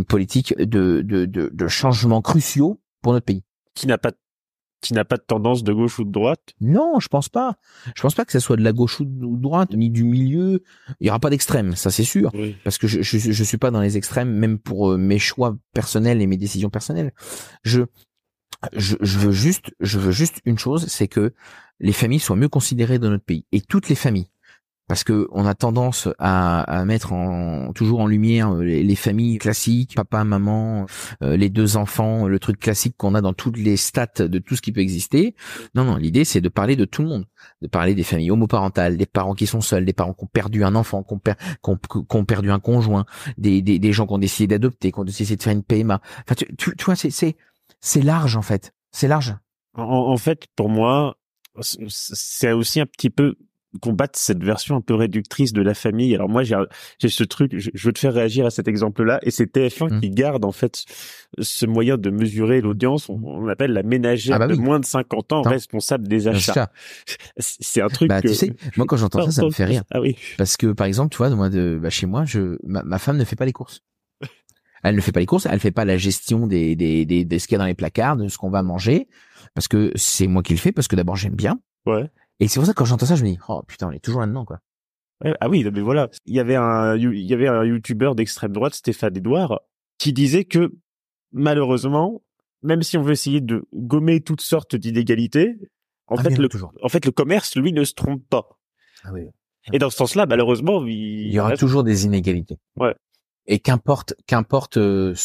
de changements cruciaux pour notre pays. Qui n'a pas de tendance de gauche ou de droite? Non, je pense pas. Je pense pas que ça soit de la gauche ou de droite, ni du milieu. Il y aura pas d'extrême, ça c'est sûr. Oui. Parce que je suis pas dans les extrêmes, même pour mes choix personnels et mes décisions personnelles. Je veux juste une chose, c'est que les familles soient mieux considérées dans notre pays. Et toutes les familles. Parce que on a tendance à mettre toujours en lumière les familles classiques, papa, maman, les deux enfants, le truc classique qu'on a dans toutes les stats de tout ce qui peut exister. Non, l'idée c'est de parler de tout le monde, de parler des familles homoparentales, des parents qui sont seuls, des parents qui ont perdu un enfant, qui ont perdu un conjoint, des gens qui ont décidé d'adopter, qui ont décidé de faire une PMA. Enfin, tu vois, c'est large en fait, c'est large. En fait, pour moi, c'est aussi un petit peu combattre cette version un peu réductrice de la famille. Alors moi, j'ai ce truc, je veux te faire réagir à cet exemple-là, et c'est TF1 qui garde en fait ce moyen de mesurer l'audience. On appelle la ménagère de moins de 50 ans responsable des achats. C'est un truc tu sais, moi quand j'entends ça me fait rire. Ah oui. Parce que par exemple, tu vois, chez moi, ma femme ne fait pas les courses. Elle ne fait pas les courses, elle fait pas la gestion des ce qu'il y a dans les placards, de ce qu'on va manger, parce que c'est moi qui le fais, parce que d'abord j'aime bien. Ouais. Et c'est pour ça que quand j'entends ça, je me dis, oh putain, on est toujours là-dedans, quoi. Ah oui, mais voilà. Il y avait un youtubeur d'extrême droite, Stéphane Edouard, qui disait que, malheureusement, même si on veut essayer de gommer toutes sortes d'inégalités, en fait, le commerce, lui, ne se trompe pas. Ah oui. Et dans ce sens-là, malheureusement, il y aura toujours des inégalités. Ouais. Et qu'importe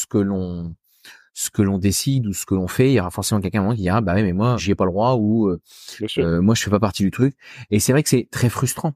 ce que l'on décide ou ce que l'on fait, il y aura forcément quelqu'un à un moment qui dira bah oui mais moi j'y ai pas le droit ou moi je fais pas partie du truc. Et c'est vrai que c'est très frustrant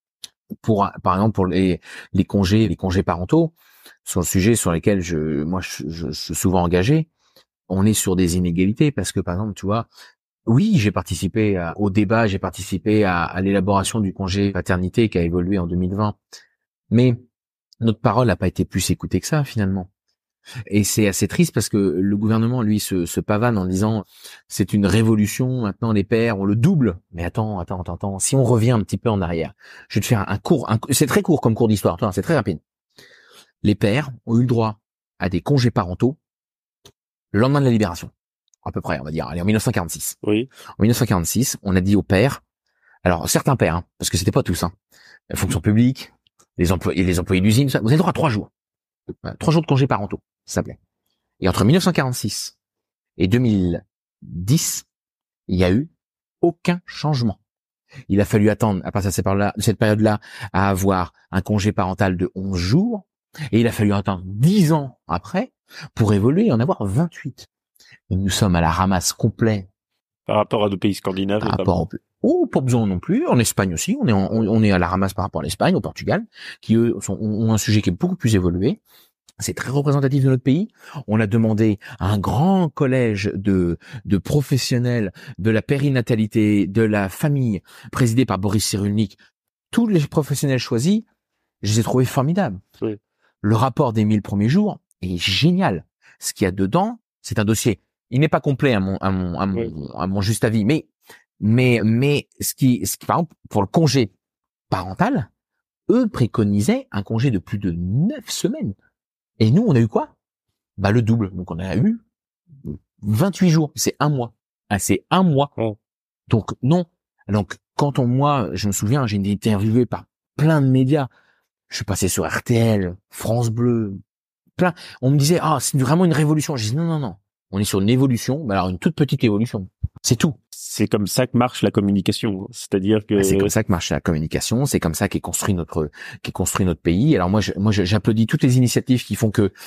par exemple pour les congés parentaux, sur le sujet sur lesquels je suis souvent engagé. On est sur des inégalités parce que par exemple tu vois, oui j'ai participé au débat, j'ai participé à l'élaboration du congé paternité qui a évolué en 2020, mais notre parole n'a pas été plus écoutée que ça finalement. Et c'est assez triste parce que le gouvernement, lui, se pavane en disant c'est une révolution, maintenant les pères, on le double. Mais attends. Si on revient un petit peu en arrière, je vais te faire un cours, c'est très court comme cours d'histoire, toi, c'est très rapide. Les pères ont eu le droit à des congés parentaux le lendemain de la libération, à peu près, on va dire, allez, en 1946. Oui. En 1946, on a dit aux pères, alors certains pères, hein, parce que c'était pas tous, la fonction publique, les employés d'usine, vous avez le droit à 3 jours. 3 jours de congés parentaux, ça s'appelait. Et entre 1946 et 2010, il n'y a eu aucun changement. Il a fallu attendre, à partir de cette période-là, à avoir un congé parental de 11 jours. Et il a fallu attendre 10 ans après pour évoluer et en avoir 28. Et nous sommes à la ramasse complet. Par rapport à nos pays scandinaves. Par rapport pas besoin non plus. En Espagne aussi, on est à la ramasse par rapport à l'Espagne, au Portugal, qui eux ont un sujet qui est beaucoup plus évolué. C'est très représentatif de notre pays. On a demandé à un grand collège de professionnels de la périnatalité, de la famille, présidé par Boris Cyrulnik. Tous les professionnels choisis, je les ai trouvés formidables. Oui. Le rapport des 1000 premiers jours est génial. Ce qu'il y a dedans, c'est un dossier. Il n'est pas complet à mon juste avis, mais ce qui, par exemple, pour le congé parental, eux préconisaient un congé de plus de 9 semaines. Et nous, on a eu quoi? Bah, le double. Donc, on a eu 28 jours. C'est un mois. C'est un mois. Oh. Donc, non. Donc, moi, je me souviens, j'ai été interviewé par plein de médias. Je suis passé sur RTL, France Bleu, plein. On me disait, c'est vraiment une révolution. Je dis, non. On est sur une évolution. Mais alors, une toute petite évolution. C'est tout. C'est comme ça que marche la communication. C'est-à-dire que c'est comme ça que marche la communication. C'est comme ça qu'est construit notre pays. Alors moi, j'applaudis toutes les initiatives qui font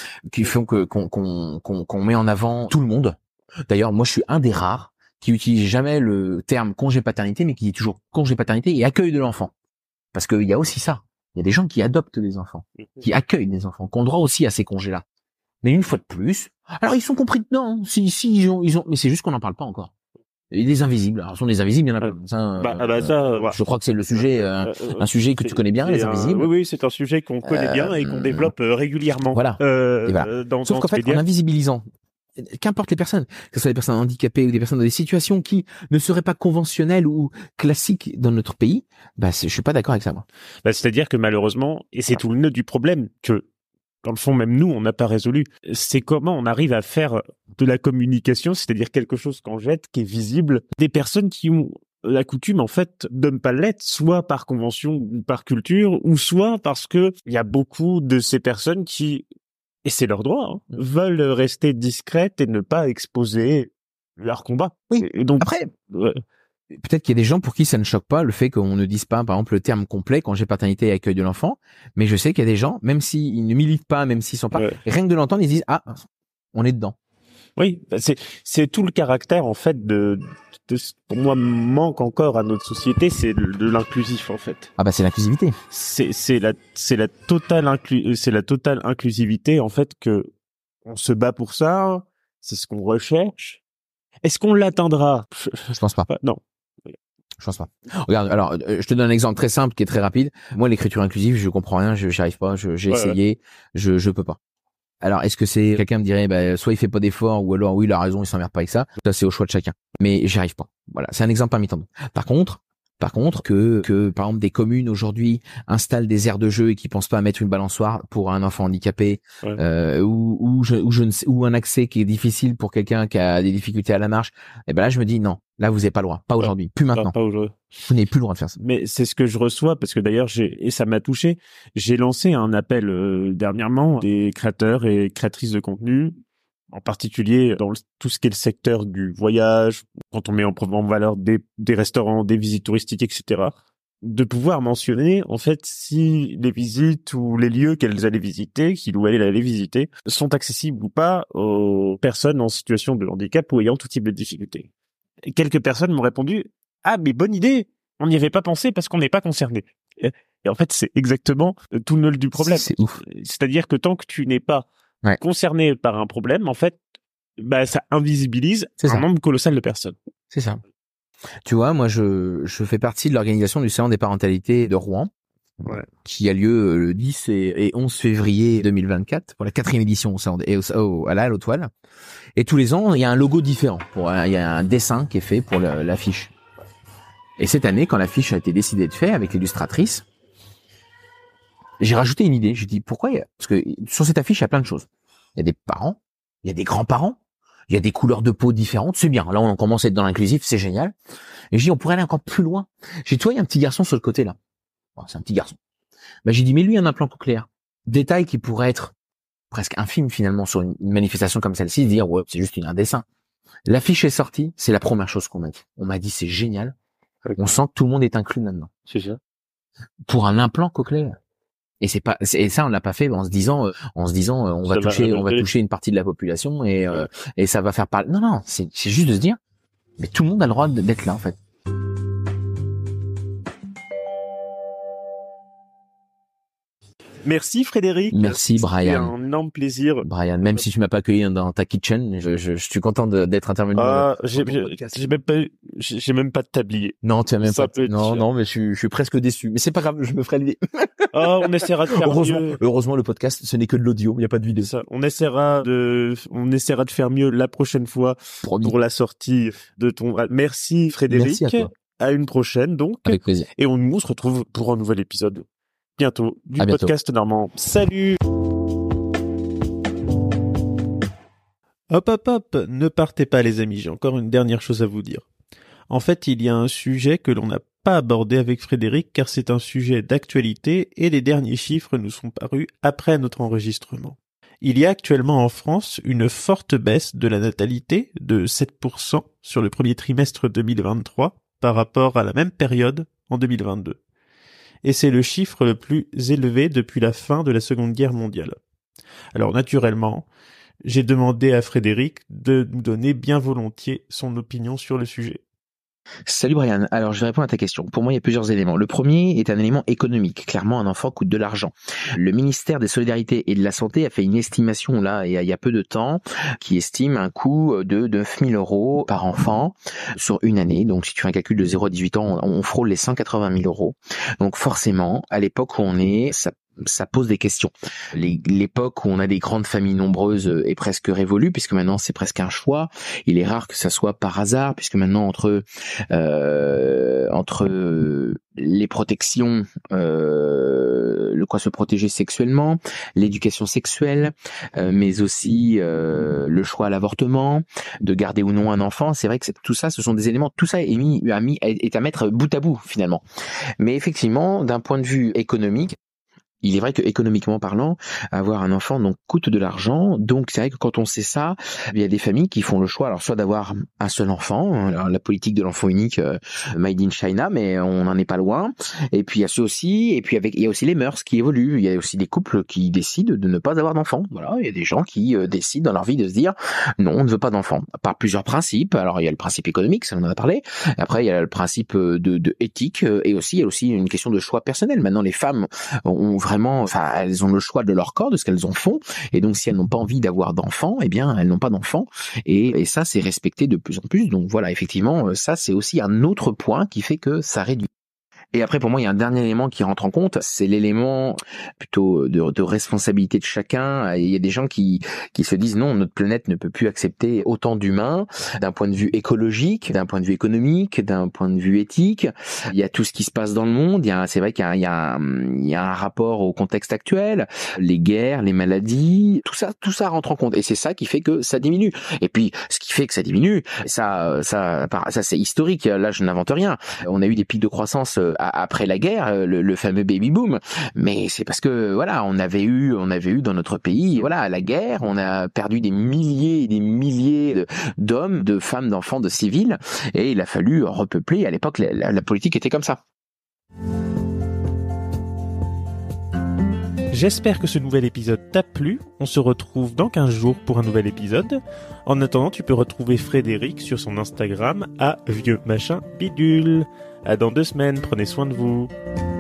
qu'on met en avant tout le monde. D'ailleurs, moi, je suis un des rares qui utilise jamais le terme congé paternité, mais qui dit toujours congé paternité et accueil de l'enfant. Parce qu'il y a aussi ça. Il y a des gens qui adoptent des enfants, qui accueillent des enfants, qui ont droit aussi à ces congés-là. Mais une fois de plus, alors ils sont compris dedans. Si ils ont, mais c'est juste qu'on n'en parle pas encore. Et des invisibles. Alors, ce sont des invisibles, il y en a plein. Je crois que c'est le sujet, un sujet que tu connais bien, les invisibles. Oui, c'est un sujet qu'on connaît bien et qu'on développe régulièrement. Voilà. Sauf qu'en fait, en invisibilisant, qu'importe les personnes, que ce soit des personnes handicapées ou des personnes dans des situations qui ne seraient pas conventionnelles ou classiques dans notre pays, je suis pas d'accord avec ça, moi. C'est-à-dire que malheureusement, et c'est tout le nœud du problème, que dans le fond, même nous, on n'a pas résolu. C'est comment on arrive à faire de la communication, c'est-à-dire quelque chose qu'on jette, qui est visible, des personnes qui ont la coutume, en fait, de ne pas l'être, soit par convention ou par culture, ou soit parce que il y a beaucoup de ces personnes qui, et c'est leur droit, veulent rester discrètes et ne pas exposer leur combat. Oui. Et donc, après, peut-être qu'il y a des gens pour qui ça ne choque pas le fait qu'on ne dise pas, par exemple, le terme complet, congé paternité et accueil de l'enfant. Mais je sais qu'il y a des gens, même s'ils ne militent pas, même s'ils sont pas, rien que de l'entendre, ils disent, on est dedans. Oui, c'est tout le caractère, en fait, pour moi, manque encore à notre société, c'est de l'inclusif, en fait. C'est l'inclusivité. C'est la totale inclusivité, en fait, que on se bat pour ça, c'est ce qu'on recherche. Est-ce qu'on l'atteindra? Je pense pas. Non. Je pense pas. Regarde, alors, je te donne un exemple très simple qui est très rapide. Moi, l'écriture inclusive, je comprends rien, j'y arrive pas, j'ai essayé, je peux pas. Alors, est-ce que c'est, quelqu'un me dirait, soit il fait pas d'efforts, ou alors, oui, il a raison, il s'emmerde pas avec ça. Ça, c'est au choix de chacun. Mais j'y arrive pas. Voilà. C'est un exemple parmi tant d'autres. Par contre, que, par exemple, des communes aujourd'hui installent des aires de jeu et qui pensent pas à mettre une balançoire pour un enfant handicapé, ou un accès qui est difficile pour quelqu'un qui a des difficultés à la marche, là, je me dis non. Là, vous n'avez pas le droit. Pas aujourd'hui. Plus maintenant. Pas aujourd'hui. Vous n'avez plus le droit de faire ça. Mais c'est ce que je reçois parce que d'ailleurs, et ça m'a touché. J'ai lancé un appel dernièrement des créateurs et créatrices de contenu, en particulier dans tout ce qui est le secteur du voyage, quand on met en valeur des restaurants, des visites touristiques, etc. de pouvoir mentionner en fait si les visites ou les lieux qu'elles allaient visiter, qu'il ou elle allait visiter, sont accessibles ou pas aux personnes en situation de handicap ou ayant tout type de difficultés. Et quelques personnes m'ont répondu « Ah, mais bonne idée, on n'y avait pas pensé parce qu'on n'est pas concerné. » Et en fait, c'est exactement tout le nœud du problème. C'est ouf. C'est-à-dire que tant que tu n'es pas concerné par un problème, en fait, ça invisibilise nombre colossal de personnes. C'est ça. Tu vois, moi, je fais partie de l'organisation du Salon des parentalités de Rouen, qui a lieu le 10 et 11 février 2024 pour la 4e édition au salon à la Halle aux Toiles. Et tous les ans, il y a un logo différent. Il y a un dessin qui est fait pour l'affiche. Et cette année, quand l'affiche a été décidée de faire avec l'illustratrice, j'ai rajouté une idée. J'ai dit pourquoi parce que sur cette affiche, il y a plein de choses. Il y a des parents, il y a des grands-parents, il y a des couleurs de peau différentes, c'est bien. Là, on commence à être dans l'inclusif, c'est génial. Et j'ai dit, on pourrait aller encore plus loin. J'ai dit, toi, il y a un petit garçon sur le côté, là. Bon, c'est un petit garçon. J'ai dit, mais lui, il a un implant cochléaire. Détail qui pourrait être presque infime, finalement, sur une manifestation comme celle-ci, de dire, ouais, c'est juste un dessin. L'affiche est sortie, c'est la première chose qu'on m'a dit. On m'a dit, c'est génial. On sent que tout le monde est inclus là-dedans. C'est ça. Pour un implant cochléaire. Et ça on l'a pas fait en se disant on va toucher une partie de la population et ça va faire parler. Non, c'est juste de se dire mais tout le monde a le droit d'être là en fait. Merci Frédéric. Merci Brian. C'était un énorme plaisir. Brian, même si tu m'as pas accueilli dans ta kitchen, je suis content d'être intervenu. J'ai même pas de tablier. Non, tu as même pas. Non, mais je suis presque déçu. Mais c'est pas grave, je me ferai l'idée. On essaiera de faire mieux. Heureusement, le podcast, ce n'est que de l'audio, il n'y a pas de vidéo. Ça, on essaiera de faire mieux la prochaine fois. Promis. Pour la sortie de ton. Merci Frédéric. Merci à toi. À une prochaine donc. Avec plaisir. Et on se retrouve pour un nouvel épisode bientôt du podcast normand. Salut. Hop, ne partez pas les amis, j'ai encore une dernière chose à vous dire. En fait, il y a un sujet que l'on n'a pas abordé avec Frédéric car c'est un sujet d'actualité et les derniers chiffres nous sont parus après notre enregistrement. Il y a actuellement en France une forte baisse de la natalité de 7% sur le premier trimestre 2023 par rapport à la même période en 2022. Et c'est le chiffre le plus élevé depuis la fin de la Seconde Guerre mondiale. Alors naturellement, j'ai demandé à Frédéric de nous donner bien volontiers son opinion sur le sujet. Salut Brian, alors je vais répondre à ta question. Pour moi, il y a plusieurs éléments. Le premier est un élément économique. Clairement, un enfant coûte de l'argent. Le ministère des Solidarités et de la Santé a fait une estimation là, il y a peu de temps, qui estime un coût de 9 000 € par enfant sur une année. Donc si tu fais un calcul de 0 à 18 ans, on frôle les 180 000 €. Donc forcément, à l'époque où on est, ça pose des questions. L'époque où on a des grandes familles nombreuses est presque révolue, puisque maintenant c'est presque un choix. Il est rare que ça soit par hasard, puisque maintenant entre les protections, se protéger sexuellement, l'éducation sexuelle, mais aussi le choix à l'avortement, de garder ou non un enfant. C'est vrai que tout ça, ce sont des éléments. Tout ça est à mettre bout à bout finalement. Mais effectivement, d'un point de vue économique, il est vrai que économiquement parlant, avoir un enfant donc coûte de l'argent. Donc c'est vrai que quand on sait ça, il y a des familles qui font le choix, alors soit d'avoir un seul enfant, alors la politique de l'enfant unique made in China, mais on n'en est pas loin. Et puis il y a ceux aussi, et puis il y a aussi les mœurs qui évoluent. Il y a aussi des couples qui décident de ne pas avoir d'enfants. Voilà, il y a des gens qui décident dans leur vie de se dire non, on ne veut pas d'enfants par plusieurs principes. Alors il y a le principe économique, ça on en a parlé. Après il y a le principe de éthique et aussi il y a aussi une question de choix personnel. Maintenant les femmes ont vraiment, elles ont le choix de leur corps, de ce qu'elles en font, et donc si elles n'ont pas envie d'avoir d'enfants, eh bien elles n'ont pas d'enfants, et ça c'est respecté de plus en plus. Donc voilà, effectivement, ça c'est aussi un autre point qui fait que ça réduit. Et après, pour moi, il y a un dernier élément qui rentre en compte, c'est l'élément plutôt de responsabilité de chacun. Il y a des gens qui se disent non, notre planète ne peut plus accepter autant d'humains, d'un point de vue écologique, d'un point de vue économique, d'un point de vue éthique. Il y a tout ce qui se passe dans le monde. C'est vrai qu'il y a un rapport au contexte actuel, les guerres, les maladies, tout ça rentre en compte. Et c'est ça qui fait que ça diminue. Et puis, ce qui fait que ça diminue, ça c'est historique. Là, je n'invente rien. On a eu des pics de croissance après la guerre, le fameux baby boom, mais c'est parce que voilà, on avait eu dans notre pays, voilà, la guerre, on a perdu des milliers et des milliers d'hommes, de femmes, d'enfants, de civils, et il a fallu repeupler. À l'époque, la politique était comme ça. J'espère que ce nouvel épisode t'a plu. On se retrouve dans 15 jours pour un nouvel épisode. En attendant, tu peux retrouver Frédéric sur son Instagram @vieux machin bidule. À dans 2 semaines, prenez soin de vous.